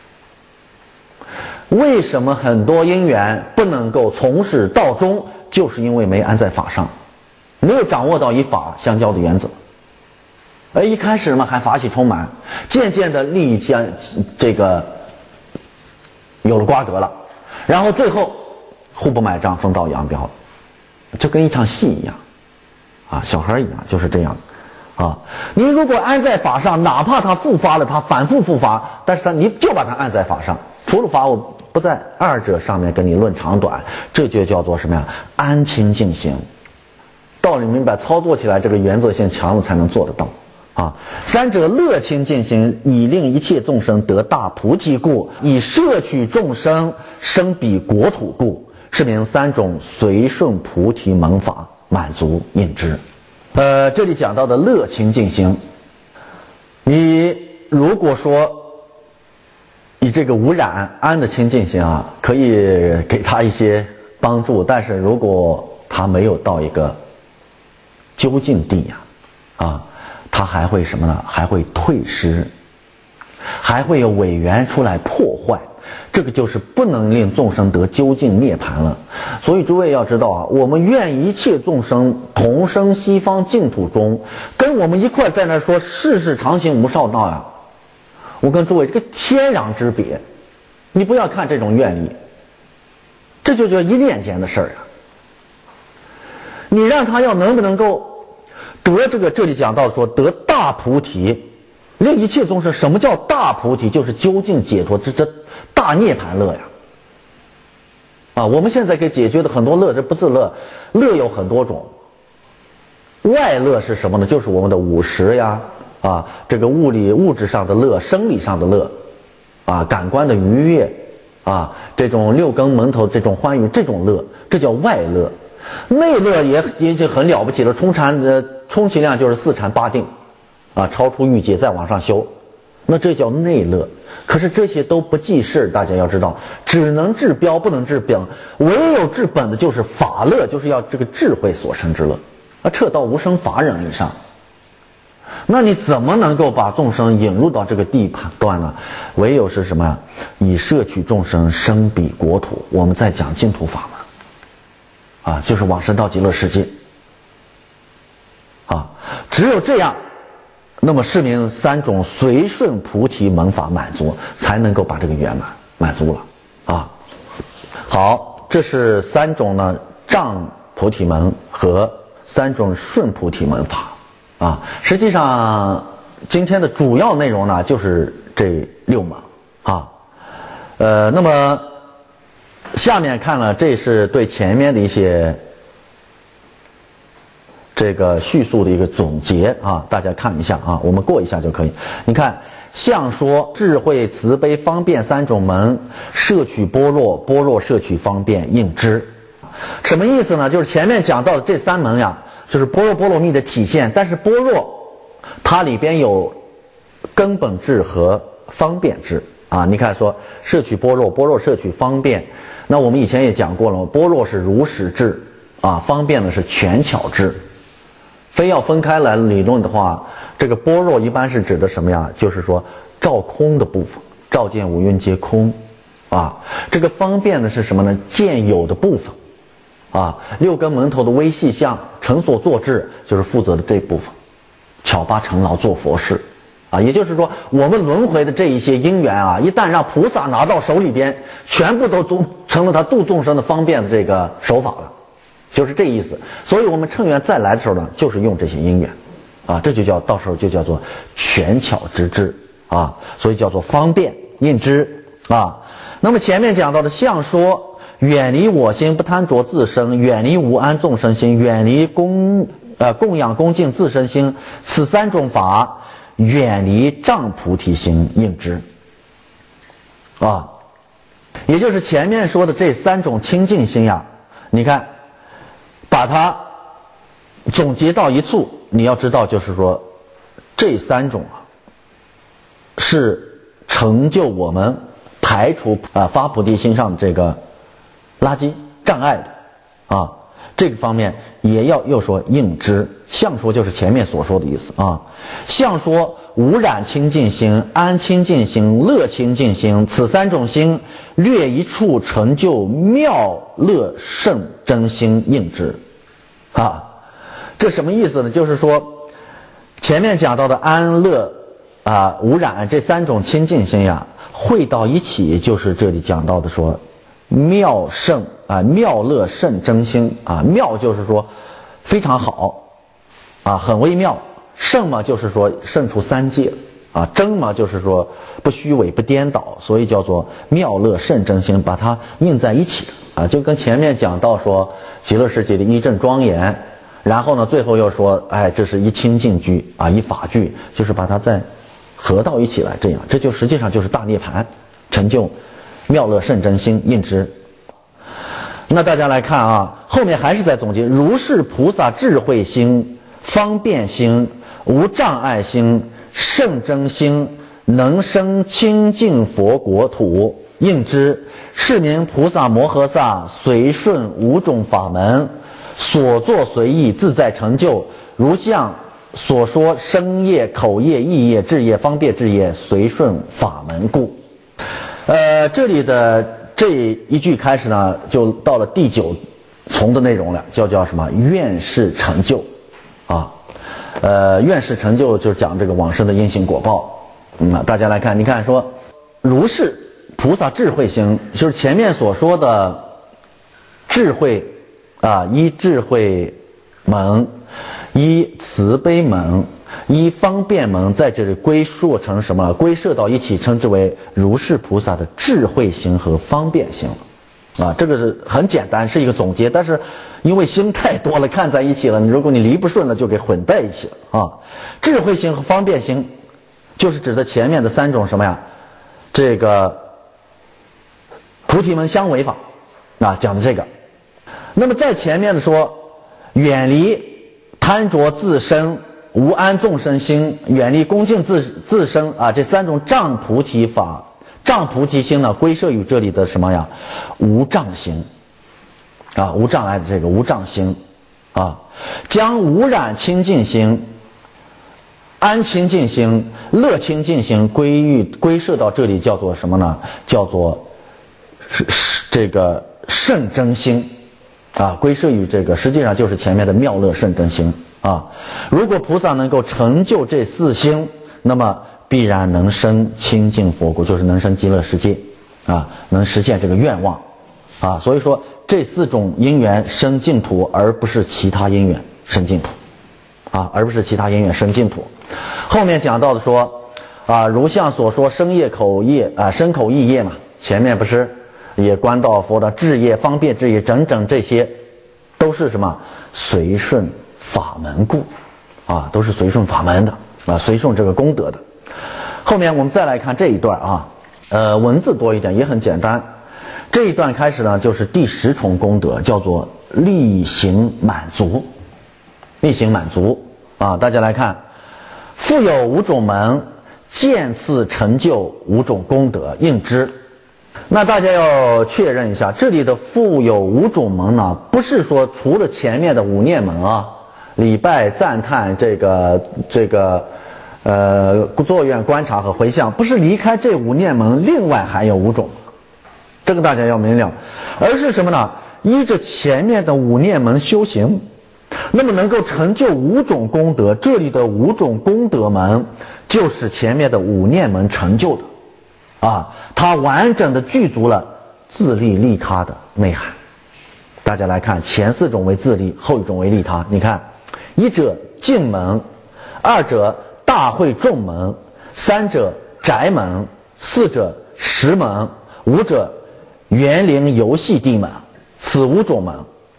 为什么很多因缘不能够从始到终，就是因为没安在法上，没有掌握到以法相交的原则。一开始嘛还法喜充满，渐渐的利益将这个有了瓜葛了，然后最后互不买账，分道扬镳了，就跟一场戏一样啊，小孩一样就是这样啊。你如果安在法上，哪怕他复发了，他反复复发，但是你就把他安在法上，除了法我不在二者上面跟你论长短，这就叫做什么呀？安清净心。道理明白，操作起来这个原则性强了才能做得到啊。三者乐清净心，以令一切众生得大菩提故，以摄取众生生彼国土故，是名三种随顺菩提门法，满足应知。这里讲到的乐清净心，你如果说以这个无染安的清净心啊，可以给他一些帮助，但是如果他没有到一个究竟地呀，他还会什么呢？还会退失，还会有伪缘出来破坏，这个就是不能令众生得究竟涅槃了。所以诸位要知道啊，我们愿一切众生同生西方净土中，跟我们一块在那说世事常行无少道呀。我跟诸位这个天壤之别，你不要看这种愿力，这就叫一念间的事儿啊。你让他要能不能够得这里讲到说得大菩提，令一切众生，什么叫大菩提？就是究竟解脱，这大涅槃乐呀！我们现在给解决的很多乐，这不自乐，乐有很多种。外乐是什么呢？就是我们的五识呀，这个物质上的乐，生理上的乐，感官的愉悦，这种六根门头这种欢愉，这种乐，这叫外乐。内乐也就很了不起了，充其量就是4禅8定，超出欲界再往上修，那这叫内乐。可是这些都不记事，大家要知道，只能治标不能治本，唯有治本的就是法乐，就是要这个智慧所生之乐，彻到无生法忍以上。那你怎么能够把众生引入到这个地段呢？唯有是什么？以摄取众生生彼国土，我们在讲净土法门，就是往生到极乐世界，只有这样，那么是名三种随顺菩提门法满足，才能够把这个圆满足了好，这是3种呢障菩提门和3种顺菩提门法实际上今天的主要内容呢就是这6门那么下面看了，这是对前面的一些这个叙述的一个总结大家看一下我们过一下就可以。你看，像说智慧慈悲方便3种门，摄取般若，般若摄取方便应知。什么意思呢？就是前面讲到的这3门呀，就是般若波罗蜜的体现，但是般若它里边有根本智和方便智你看说摄取般若，般若摄取方便，那我们以前也讲过了，般若是如实智方便呢是权巧智。非要分开来理论的话，这个般若一般是指的什么呀？就是说照空的部分，照见五蕴皆空这个方便呢是什么呢？见有的部分六根门头的微细相，成所作智，就是负责的这部分，巧拔成劳做佛事也就是说，我们轮回的这一些因缘一旦让菩萨拿到手里边，全部都成了他度众生的方便的这个手法了，就是这意思。所以我们乘缘再来的时候呢，就是用这些因缘这就叫到时候就叫做权巧之智所以叫做方便应知那么前面讲到的像说远离我心，不贪着自身，远离无安众生心，远离供养恭敬自身心，此3种法远离障菩提心应知也就是前面说的这3种清净心呀，你看把它总结到一处，你要知道就是说这3种是成就我们排除发菩提心上的这个垃圾障碍的这个方面也要又说应知。相说就是前面所说的意思啊。相说无染清净心、安清净心、乐清净心，此三种心略一处成就妙乐圣真心应知。啊，这什么意思呢？就是说前面讲到的安乐无染这三种清净心呀，汇到一起，就是这里讲到的说妙圣妙乐圣真心啊。妙就是说非常好很微妙，圣嘛就是说胜出三界真嘛就是说不虚伪不颠倒，所以叫做妙乐圣真心，把它印在一起就跟前面讲到说极乐世界的一正庄严，然后呢最后又说这是一清净居一法居，就是把它再合到一起来，这样这就实际上就是大涅槃，成就妙乐圣真心应知。那大家来看后面还是在总结，如是菩萨智慧心、方便心、无障碍心、圣真心，能生清净佛国土，应知是名菩萨摩诃萨随顺五种法门，所作随意自在成就，如像所说身业、口业、意业、智业、方便智业，随顺法门故。这里的这一句开始呢，就到了第9从的内容了，叫什么？愿是成就愿是成就就是讲这个往生的因行果报。大家来看，你看说如是菩萨智慧心，就是前面所说的智慧依智慧门，依慈悲门，依方便门，在这里归属成什么？归摄到一起，称之为如是菩萨的智慧心和方便心这个是很简单，是一个总结，但是因为心太多了，看在一起了，如果你离不顺了，就给混在一起了智慧心和方便心，就是指的前面的三种什么呀？这个菩提门相违法讲的这个。那么在前面的说，远离贪着自身，无安众生心，远离恭敬自身这三种障菩提法。障菩提心呢，归摄于这里的什么呀？无障心无障碍的这个无障心将无染清净心、安清净心、乐清净心归摄到这里，叫做什么呢？叫做这个圣真心归摄于这个，实际上就是前面的妙乐圣真心如果菩萨能够成就这4心，那么必然能生清净佛国，就是能生极乐世界能实现这个愿望所以说这4种因缘生净土，而不是其他因缘生净土而不是其他因缘生净土。后面讲到的说如像所说身业、口业身口意业嘛，前面不是也观到佛的智业、方便智业，整整这些都是什么？随顺法门故都是随顺法门的随顺这个功德的。后面我们再来看这一段文字多一点，也很简单。这一段开始呢，就是第10重功德，叫做力行满足。力行满足大家来看，复有5种门，渐次成就5种功德，应知。那大家要确认一下，这里的复有5种门呢，不是说除了前面的5念门礼拜、赞叹这个作愿、观察和回向，不是离开这5念门，另外还有5种，这个大家要明了。而是什么呢？依着前面的5念门修行，那么能够成就5种功德。这里的5种功德门，就是前面的5念门成就的它完整的具足了自利利他的内涵。大家来看，前4种为自利，后1种为利他。你看，一者净门，二者大会众门，三者宅门，四者识门，五者园林游戏地门。此5种门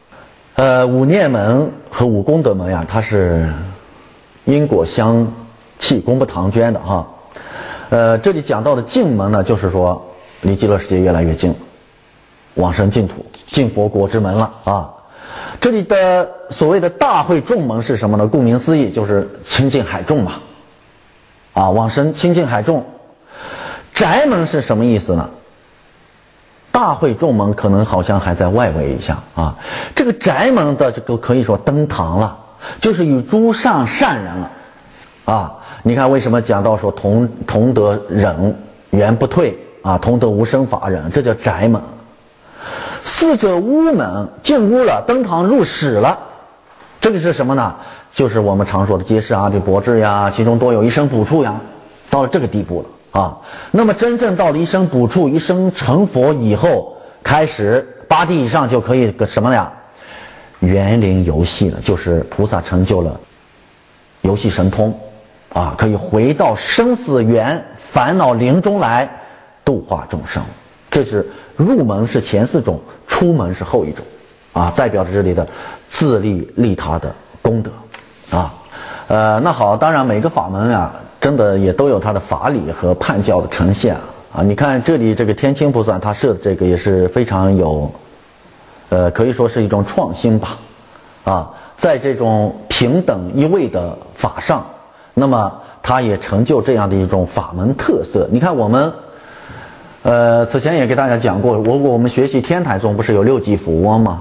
5念门和5功德门它是因果相契，功不唐捐的这里讲到的净门呢，就是说离极乐世界越来越近，往生净土，进佛国之门了这里的所谓的大会众门是什么呢？顾名思义，就是亲近海众嘛往生亲近海众。宅门是什么意思呢？ 大会众门可能好像还在外围一下啊。这个宅门的这个可以说登堂了，就是与诸上善人了啊。你看为什么讲到说同得忍原不退啊，同得无生法忍，这叫宅门。四者屋门，进屋了，登堂入室了，这个是什么呢？就是我们常说的揭示阿鼻伯智呀，其中多有一生补处呀，到了这个地步了啊。那么真正到了一生补处，一生成佛以后，开始8地以上就可以什么呀？园林游戏了，就是菩萨成就了游戏神通啊，可以回到生死缘烦恼林中来度化众生。这是入门是前4种，出门是后1种啊，代表着这里的自利利他的功德啊。那好，当然每个法门啊，真的也都有它的法理和判教的呈现啊。你看这里这个天亲菩萨他设的这个也是非常有可以说是一种创新吧啊，在这种平等一位的法上，那么他也成就这样的一种法门特色。你看我们此前也给大家讲过，我们学习天台宗不是有6级佛吗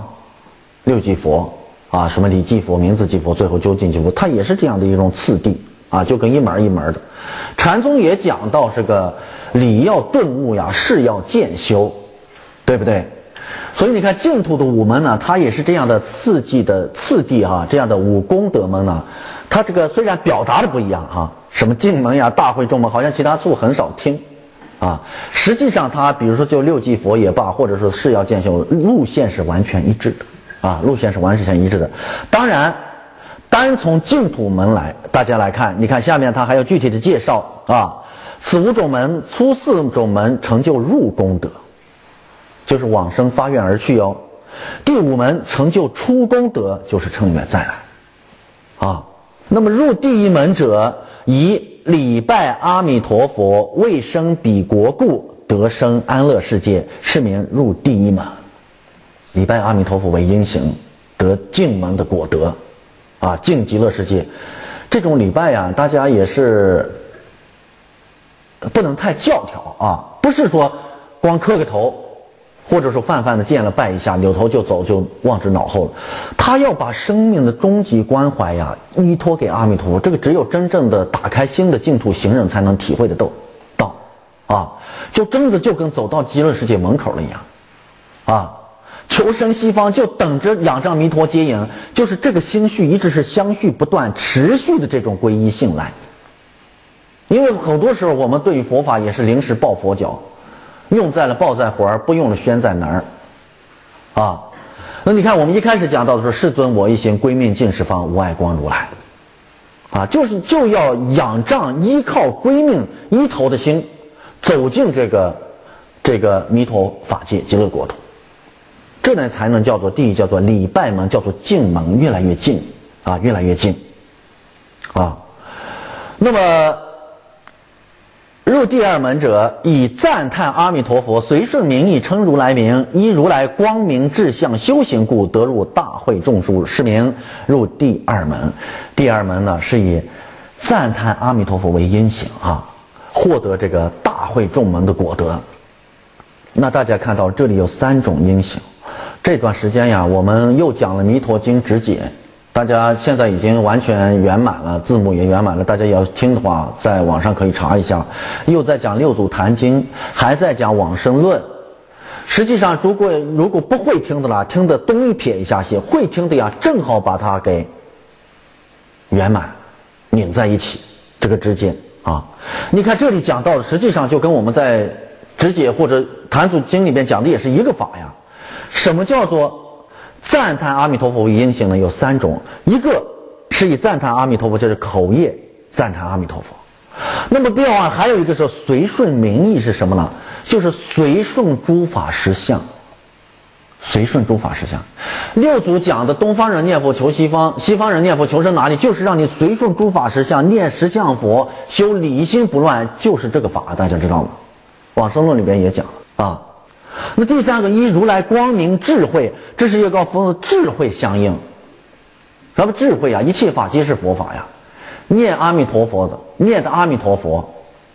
？6级佛啊，什么理记佛、名字记佛，最后究竟记佛，它也是这样的一种次第啊，就跟一门一门的。禅宗也讲到这个理要顿悟呀，事要渐修，对不对？所以你看净土的5门呢，它也是这样的次第啊，这样的5功德门呢，它这个虽然表达的不一样哈，什么净门呀、大会众门，好像其他处很少听。啊，实际上它比如说就6级佛也罢，或者说是要渐修，路线是完全一致的啊，路线是完全一致的。当然，单从净土门来，大家来看，你看下面它还有具体的介绍啊。此5种门，初4种门成就入功德，就是往生发愿而去哦。第5门成就出功德，就是乘愿再来啊。那么入第1门者，以礼拜阿弥陀佛，为生彼国故，得生安乐世界，是名入第1门。礼拜阿弥陀佛为因行，得净门的果德啊，净极乐世界。这种礼拜呀，大家也是不能太教条啊，不是说光磕个头，或者说泛泛的见了拜一下，扭头就走，就忘之脑后了。他要把生命的终极关怀呀依托给阿弥陀佛，这个只有真正的打开心的净土行人才能体会得到啊，就真的就跟走到极乐世界门口了一样啊，求生西方就等着仰仗弥陀接引，就是这个心绪一直是相续不断持续的这种皈依信赖。因为很多时候我们对于佛法也是临时抱佛脚，用在了抱在魂儿，不用了宣在哪儿啊。那你看我们一开始讲到的是世尊我一行归命尽十方无碍光如来啊，就要仰仗依靠归命依头的心走进这个弥陀法界极乐国土，这呢才能叫做第一叫做礼拜门，叫做净门，越来越近啊，越来越近啊。那么入第2门者，以赞叹阿弥陀佛，随顺名义称如来名，依如来光明志向修行故，得入大会众书，是名入第2门。第2门呢，是以赞叹阿弥陀佛为因行啊，获得这个大会众门的果德。那大家看到这里有3种因行。这段时间呀，我们又讲了弥陀经直解，大家现在已经完全圆满了，字幕也圆满了，大家要听的话在网上可以查一下。又在讲六祖坛经，还在讲往生论。实际上如果不会听的啦，听的东一撇一下些，会听的呀正好把它给圆满拧在一起，这个之间啊。你看这里讲到的实际上就跟我们在直解或者坛祖经里边讲的也是一个法呀。什么叫做赞叹阿弥陀佛为因行呢？有3种，一个是以赞叹阿弥陀佛，就是口业赞叹阿弥陀佛。那么另外还有一个是随顺名义，是什么呢？就是随顺诸法实相。随顺诸法实相，六祖讲的东方人念佛求西方，西方人念佛求生哪里，就是让你随顺诸法实相，念实相佛，修理心不乱，就是这个法，大家知道吗？往生论里边也讲啊。那第3个依如来光明智慧，这是要跟佛的智慧相应。什么智慧啊？一切法皆是佛法呀。念阿弥陀佛的，念的阿弥陀佛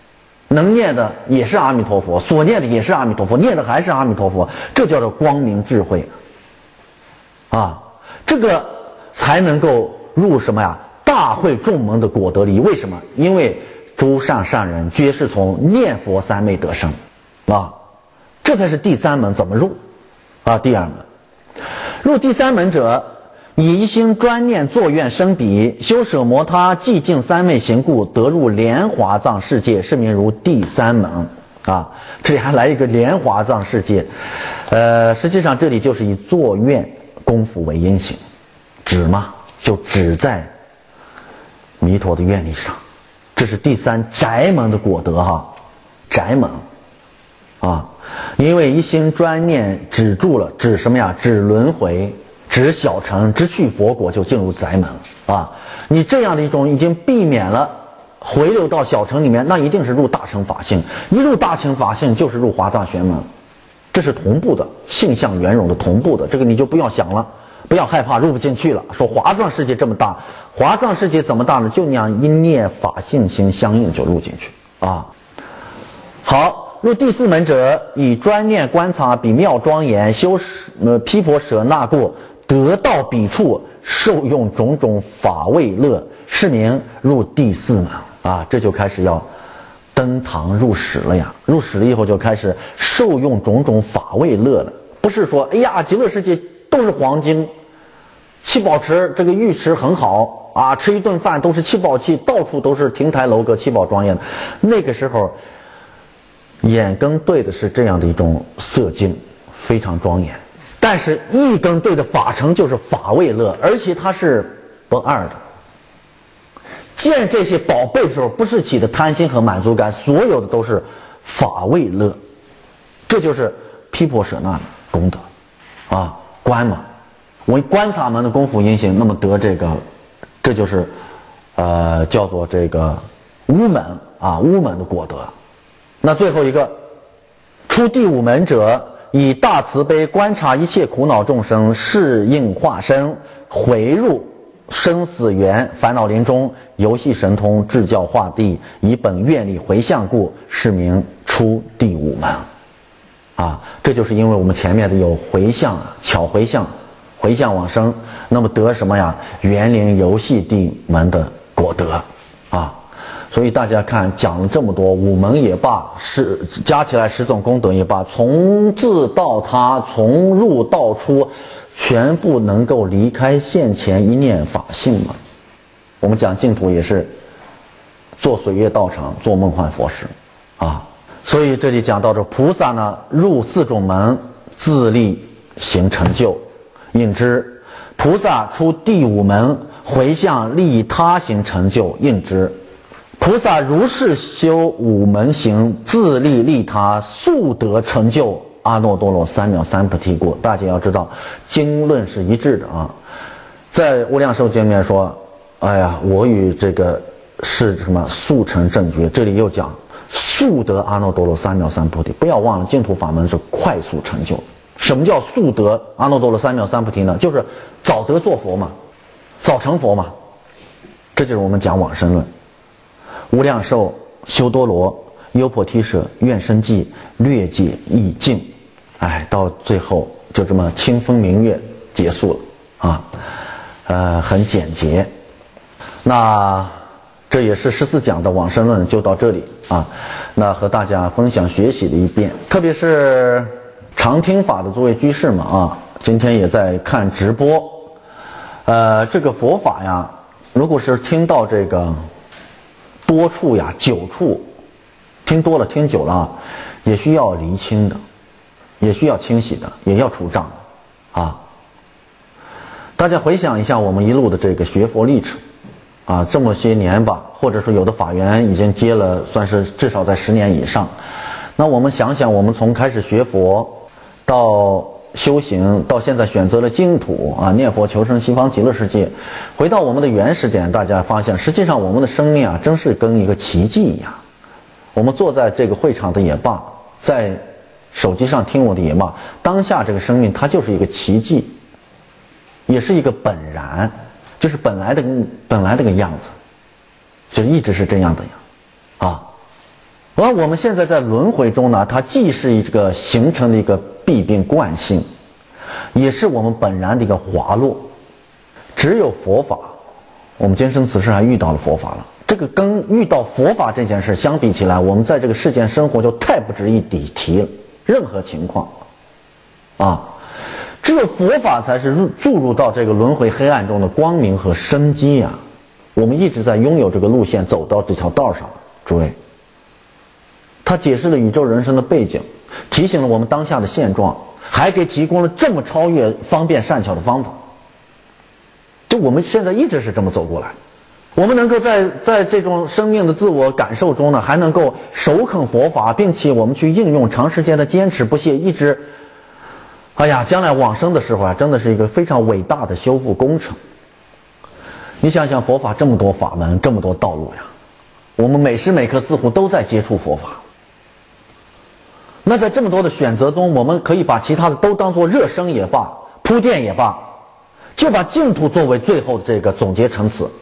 能念的也是阿弥陀佛，所念的也是阿弥陀佛，念的还是阿弥陀佛，这叫做光明智慧啊，这个才能够入什么呀？大会众门的果德力。为什么？因为诸上善人皆是从念佛三昧得生啊，这才是第三门。怎么入啊？第二门入第三门者，以一心专念作愿生彼，修舍摩他寂静三昧行故，得入莲华藏世界，是名如第三门啊。这里还来一个莲华藏世界，实际上这里就是以作愿功夫为因行，指嘛就指在弥陀的愿力上，这是第三宅门的果德哈，宅门啊，因为一心专念止住了，止什么呀？止轮回，止小乘，直去佛国，就进入宅门啊。你这样的一种已经避免了回流到小乘里面，那一定是入大乘法性，一入大乘法性就是入华藏玄门，这是同步的，性相圆融的同步的，这个你就不要想了，不要害怕入不进去了。说华藏世界这么大，华藏世界怎么大呢？就那样一念法性心相应就入进去啊。好，入第四门者，以专念观察彼妙庄严，修毗婆舍那过，得到彼处，受用种种法味乐，是名入第四门啊。这就开始要登堂入室了呀，入室了以后就开始受用种种法味乐了。不是说哎呀极乐世界都是黄金，七宝池这个浴池很好啊，吃一顿饭都是七宝器，到处都是亭台楼阁，七宝庄严的。那个时候眼根对的是这样的一种色境，非常庄严，但是一根对的法成就是法味乐，而且它是不二的。见这些宝贝的时候，不是起的贪心和满足感，所有的都是法味乐，这就是毗婆舍那功德啊，观嘛，我观察门的功夫因行，那么得这个，这就是叫做这个乌门啊，乌门的果德。那最后一个出第五门者，以大慈悲观察一切苦恼众生，适应化身，回入生死缘，烦恼林中，游戏神通，智教化地，以本愿力回向故，是名出第五门啊。这就是因为我们前面的有回向，巧回向，回向往生，那么得什么呀？园林游戏地门的果德啊。所以大家看讲了这么多，五门也罢，是加起来10种功德也罢，从自到他，从入到出，全部能够离开现前一念法性嘛。我们讲净土也是做水月道场，做梦幻佛事啊。所以这里讲到这菩萨呢，入4种门，自力行成就，应知；菩萨出第5门，回向利他行成就，应知。菩萨如是修5门行，自利利他，速得成就阿耨多罗三藐三菩提果。大家要知道，经论是一致的啊。在无量寿经里面说，哎呀，我与这个是什么速成正觉，这里又讲速得阿耨多罗三藐三菩提。不要忘了，净土法门是快速成就。什么叫速得阿耨多罗三藐三菩提呢？就是早得做佛嘛，早成佛嘛。这就是我们讲往生论。无量寿、修多罗、优婆提舍、愿生寂、略解意境，哎，到最后就这么清风明月结束了啊，很简洁。那这也是14讲的往生论就到这里啊。那和大家分享学习了一遍，特别是常听法的诸位居士们啊，今天也在看直播。这个佛法呀，如果是听到这个多处呀、久处，听多了、听久了啊，也需要厘清的，也需要清洗的，也要除障的啊。大家回想一下我们一路的这个学佛历程啊，这么些年吧，或者说有的法缘已经接了，算是至少在10年以上。那我们想想，我们从开始学佛到修行，到现在选择了净土啊，念佛求生西方极乐世界，回到我们的原始点，大家发现实际上我们的生命啊，真是跟一个奇迹一样。我们坐在这个会场的也罢，在手机上听我的也罢，当下这个生命它就是一个奇迹，也是一个本然，就是本来那个样子，就一直是这样的呀啊。 而我们现在在轮回中呢，它既是一个形成的一个弊病惯性，也是我们本然的一个滑落。只有佛法，我们今生此世还遇到了佛法了。这个跟遇到佛法这件事相比起来，我们在这个世间生活就太不值一提了。任何情况，只有佛法才是注入到这个轮回黑暗中的光明和生机呀。我们一直在拥有这个路线，走到这条道上，诸位。它解释了宇宙人生的背景，提醒了我们当下的现状，还给提供了这么超越、方便、善巧的方法。就我们现在一直是这么走过来。我们能够在这种生命的自我感受中呢，还能够首肯佛法，并且我们去应用，长时间的坚持不懈，一直，将来往生的时候啊，真的是一个非常伟大的修复工程。你想想，佛法这么多法门，这么多道路呀，我们每时每刻似乎都在接触佛法。那在这么多的选择中，我们可以把其他的都当作热身也罢，铺垫也罢，就把净土作为最后的这个总结陈词。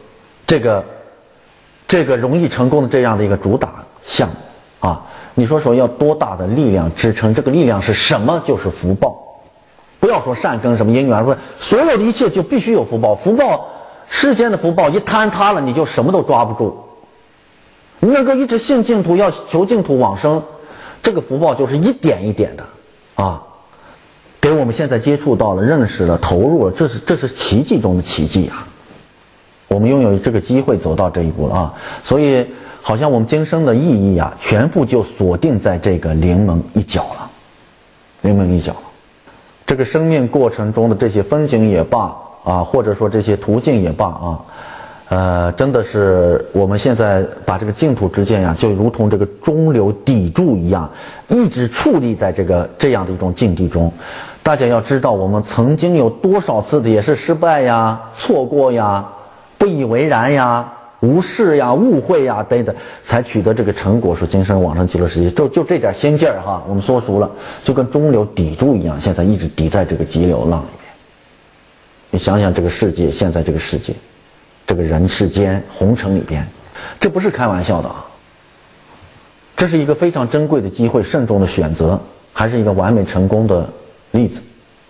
这个容易成功的这样的一个主打项目你说要多大的力量支撑？这个力量是什么？就是福报。不要说善根什么因缘，说所有的一切就必须有福报。福报，世间的福报一坍塌了，你就什么都抓不住。你能够一直信净土，要求净土往生，这个福报就是一点一点的给我们现在接触到了、认识了、投入了，这是奇迹中的奇迹啊！我们拥有这个机会走到这一步了所以好像我们今生的意义全部就锁定在这个临门一脚了。临门一脚，这个生命过程中的这些风景也罢或者说这些途径也罢真的是我们现在把这个净土之见就如同这个中流砥柱一样，一直矗立在这样的一种境地中。大家要知道，我们曾经有多少次的也是失败呀、错过呀、不以为然呀、无视呀、误会呀等等，才取得这个成果，说今生往生极乐世界。就这点心劲儿我们说熟了，就跟中流砥柱一样，现在一直抵在这个急流浪里面。你想想这个世界，现在这个世界，这个人世间红尘里边，这不是开玩笑的这是一个非常珍贵的机会，慎重的选择，还是一个完美成功的例子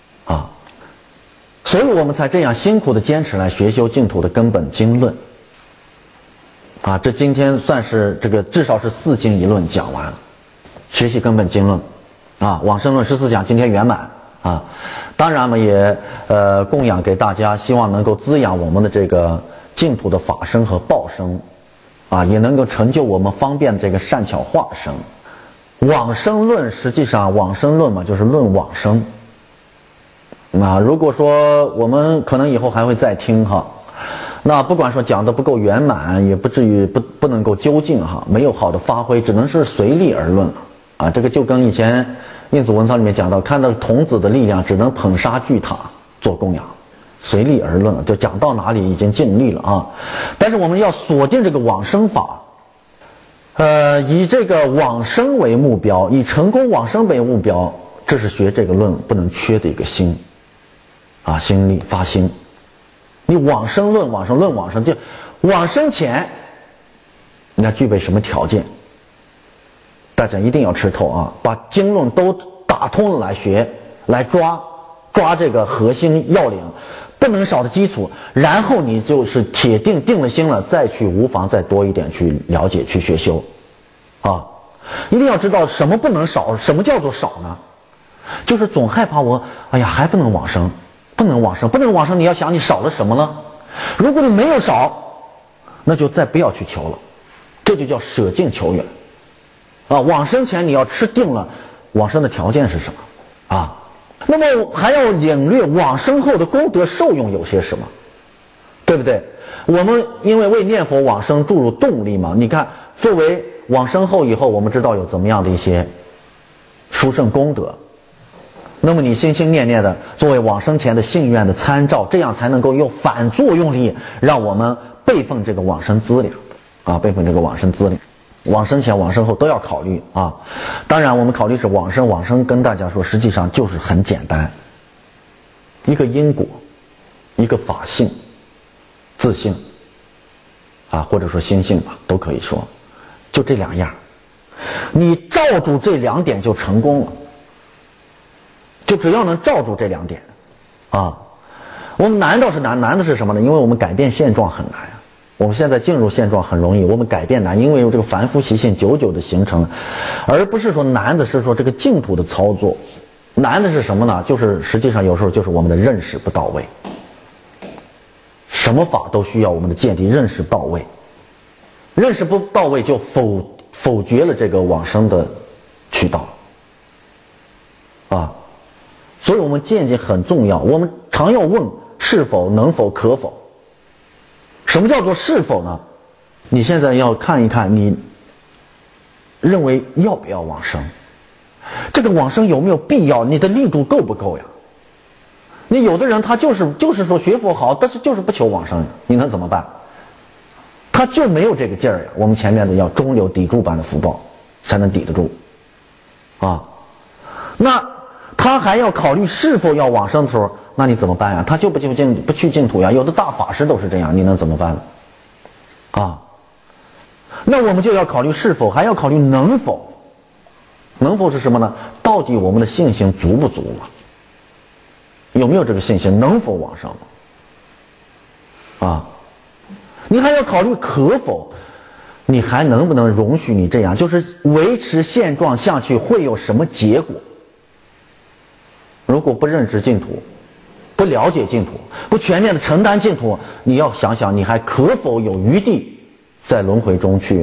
所以我们才这样辛苦的坚持来学修净土的根本经论这今天算是这个至少是4经1论讲完了，学习根本经论往生论14讲今天圆满当然嘛也供养给大家，希望能够滋养我们的这个净土的法身和报身也能够成就我们方便这个善巧化身。往生论实际上往生论嘛就是论往生如果说我们可能以后还会再听那不管说讲的不够圆满，也不至于不能够究竟没有好的发挥，只能是随力而论了这个就跟以前印祖文操里面讲到，看到童子的力量只能捧沙巨塔做供养，随力而论，就讲到哪里已经尽力了但是我们要锁定这个往生法以这个往生为目标，以成功往生为目标，这是学这个论不能缺的一个心心力发心。你往生论往生论往生，就往生前你要具备什么条件？大家一定要吃透把经论都打通了来学，来抓这个核心要领，不能少的基础，然后你就是铁定了心了，再去无妨再多一点去了解去学修一定要知道什么不能少，什么叫做少呢？就是总害怕我还不能往生，不能往生，你要想你少了什么了？如果你没有少，那就再不要去求了，这就叫舍近求远往生前你要吃定了往生的条件是什么那么还要领略往生后的功德受用有些什么，对不对？我们因为为念佛往生注入动力嘛，你看作为往生后以后，我们知道有怎么样的一些殊胜功德，那么你心心念念的作为往生前的信愿的参照，这样才能够用反作用力让我们备份这个往生资粮备份这个往生资粮。往生前往生后都要考虑当然我们考虑是往生跟大家说实际上就是很简单，一个因果，一个法性，自性或者说心性吧，都可以说就这2样。 你罩住这2点就成功了，就只要能罩住这2点啊。我们难倒是难的是什么呢？因为我们改变现状很难啊。我们现在进入现状很容易，我们改变难，因为有这个凡夫习性久久的形成，而不是说难的是说这个净土的操作。难的是什么呢？就是实际上有时候就是我们的认识不到位。什么法都需要我们的见地认识到位，认识不到位就否决了这个往生的渠道啊。所以我们见解很重要，我们常要问是否、能否、可否。什么叫做是否呢？你现在要看一看你认为要不要往生，这个往生有没有必要，你的力度够不够呀？你有的人他就是说学佛好，但是就是不求往生，你能怎么办？他就没有这个劲儿呀。我们前面的要中流砥柱般的福报才能抵得住啊。那他还要考虑是否要往生的时候，那你怎么办呀？他就不去净土呀。有的大法师都是这样，你能怎么办呢？啊，那我们就要考虑是否，还要考虑能否。能否是什么呢？到底我们的信心足不足啊？有没有这个信心？能否往生啊？你还要考虑可否，你还能不能容许你这样，就是维持现状下去会有什么结果？如果不认知净土，不了解净土，不全面的承担净土，你要想想你还可否有余地在轮回中去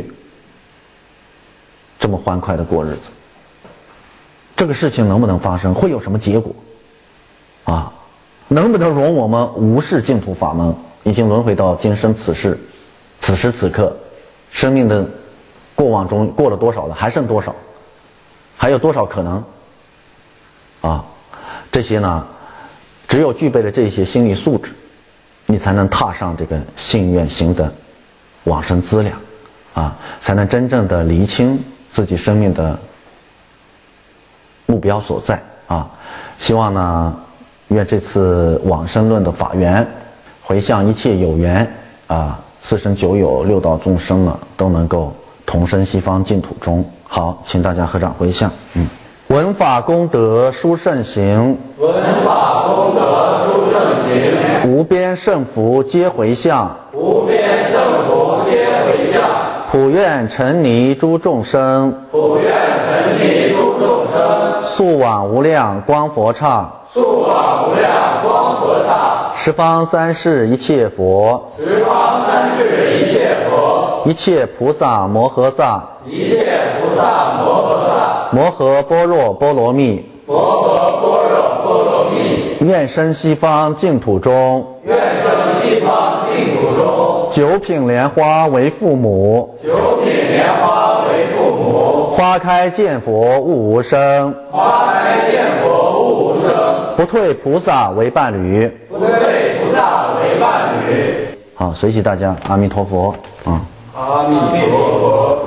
这么欢快的过日子？这个事情能不能发生？会有什么结果啊？能不能容我们无视净土法门？已经轮回到今生此世，此时此刻生命的过往中过了多少了？还剩多少？还有多少可能啊？这些呢，只有具备了这些心理素质，你才能踏上这个信愿行的往生资粮啊，才能真正的厘清自己生命的目标所在啊。希望呢，愿这次往生论的法缘回向一切有缘啊，四生九有六道众生呢，都能够同生西方净土中。好，请大家合掌回向。闻法功德殊胜行， 闻法功德殊胜行， 无边胜福皆回向， 无边胜福皆回向， 普愿沉溺诸众生， 普愿沉溺诸众生， 速往无量光佛刹， 速往无量光佛刹， 十方三世一切佛， 十方三世一切佛， 一切菩萨摩诃萨， 一切菩萨摩诃萨， 摩诃般若波罗蜜， 摩诃般若波罗蜜， 愿生西方净土中， 愿生西方净土中， 九品莲花为父母， 九品莲花为父母， 花开见佛悟无生， 花开见佛悟无生， 不退菩萨为伴侣。 不退菩萨为伴侣。 好，随喜大家，阿弥陀佛啊。 阿弥陀佛。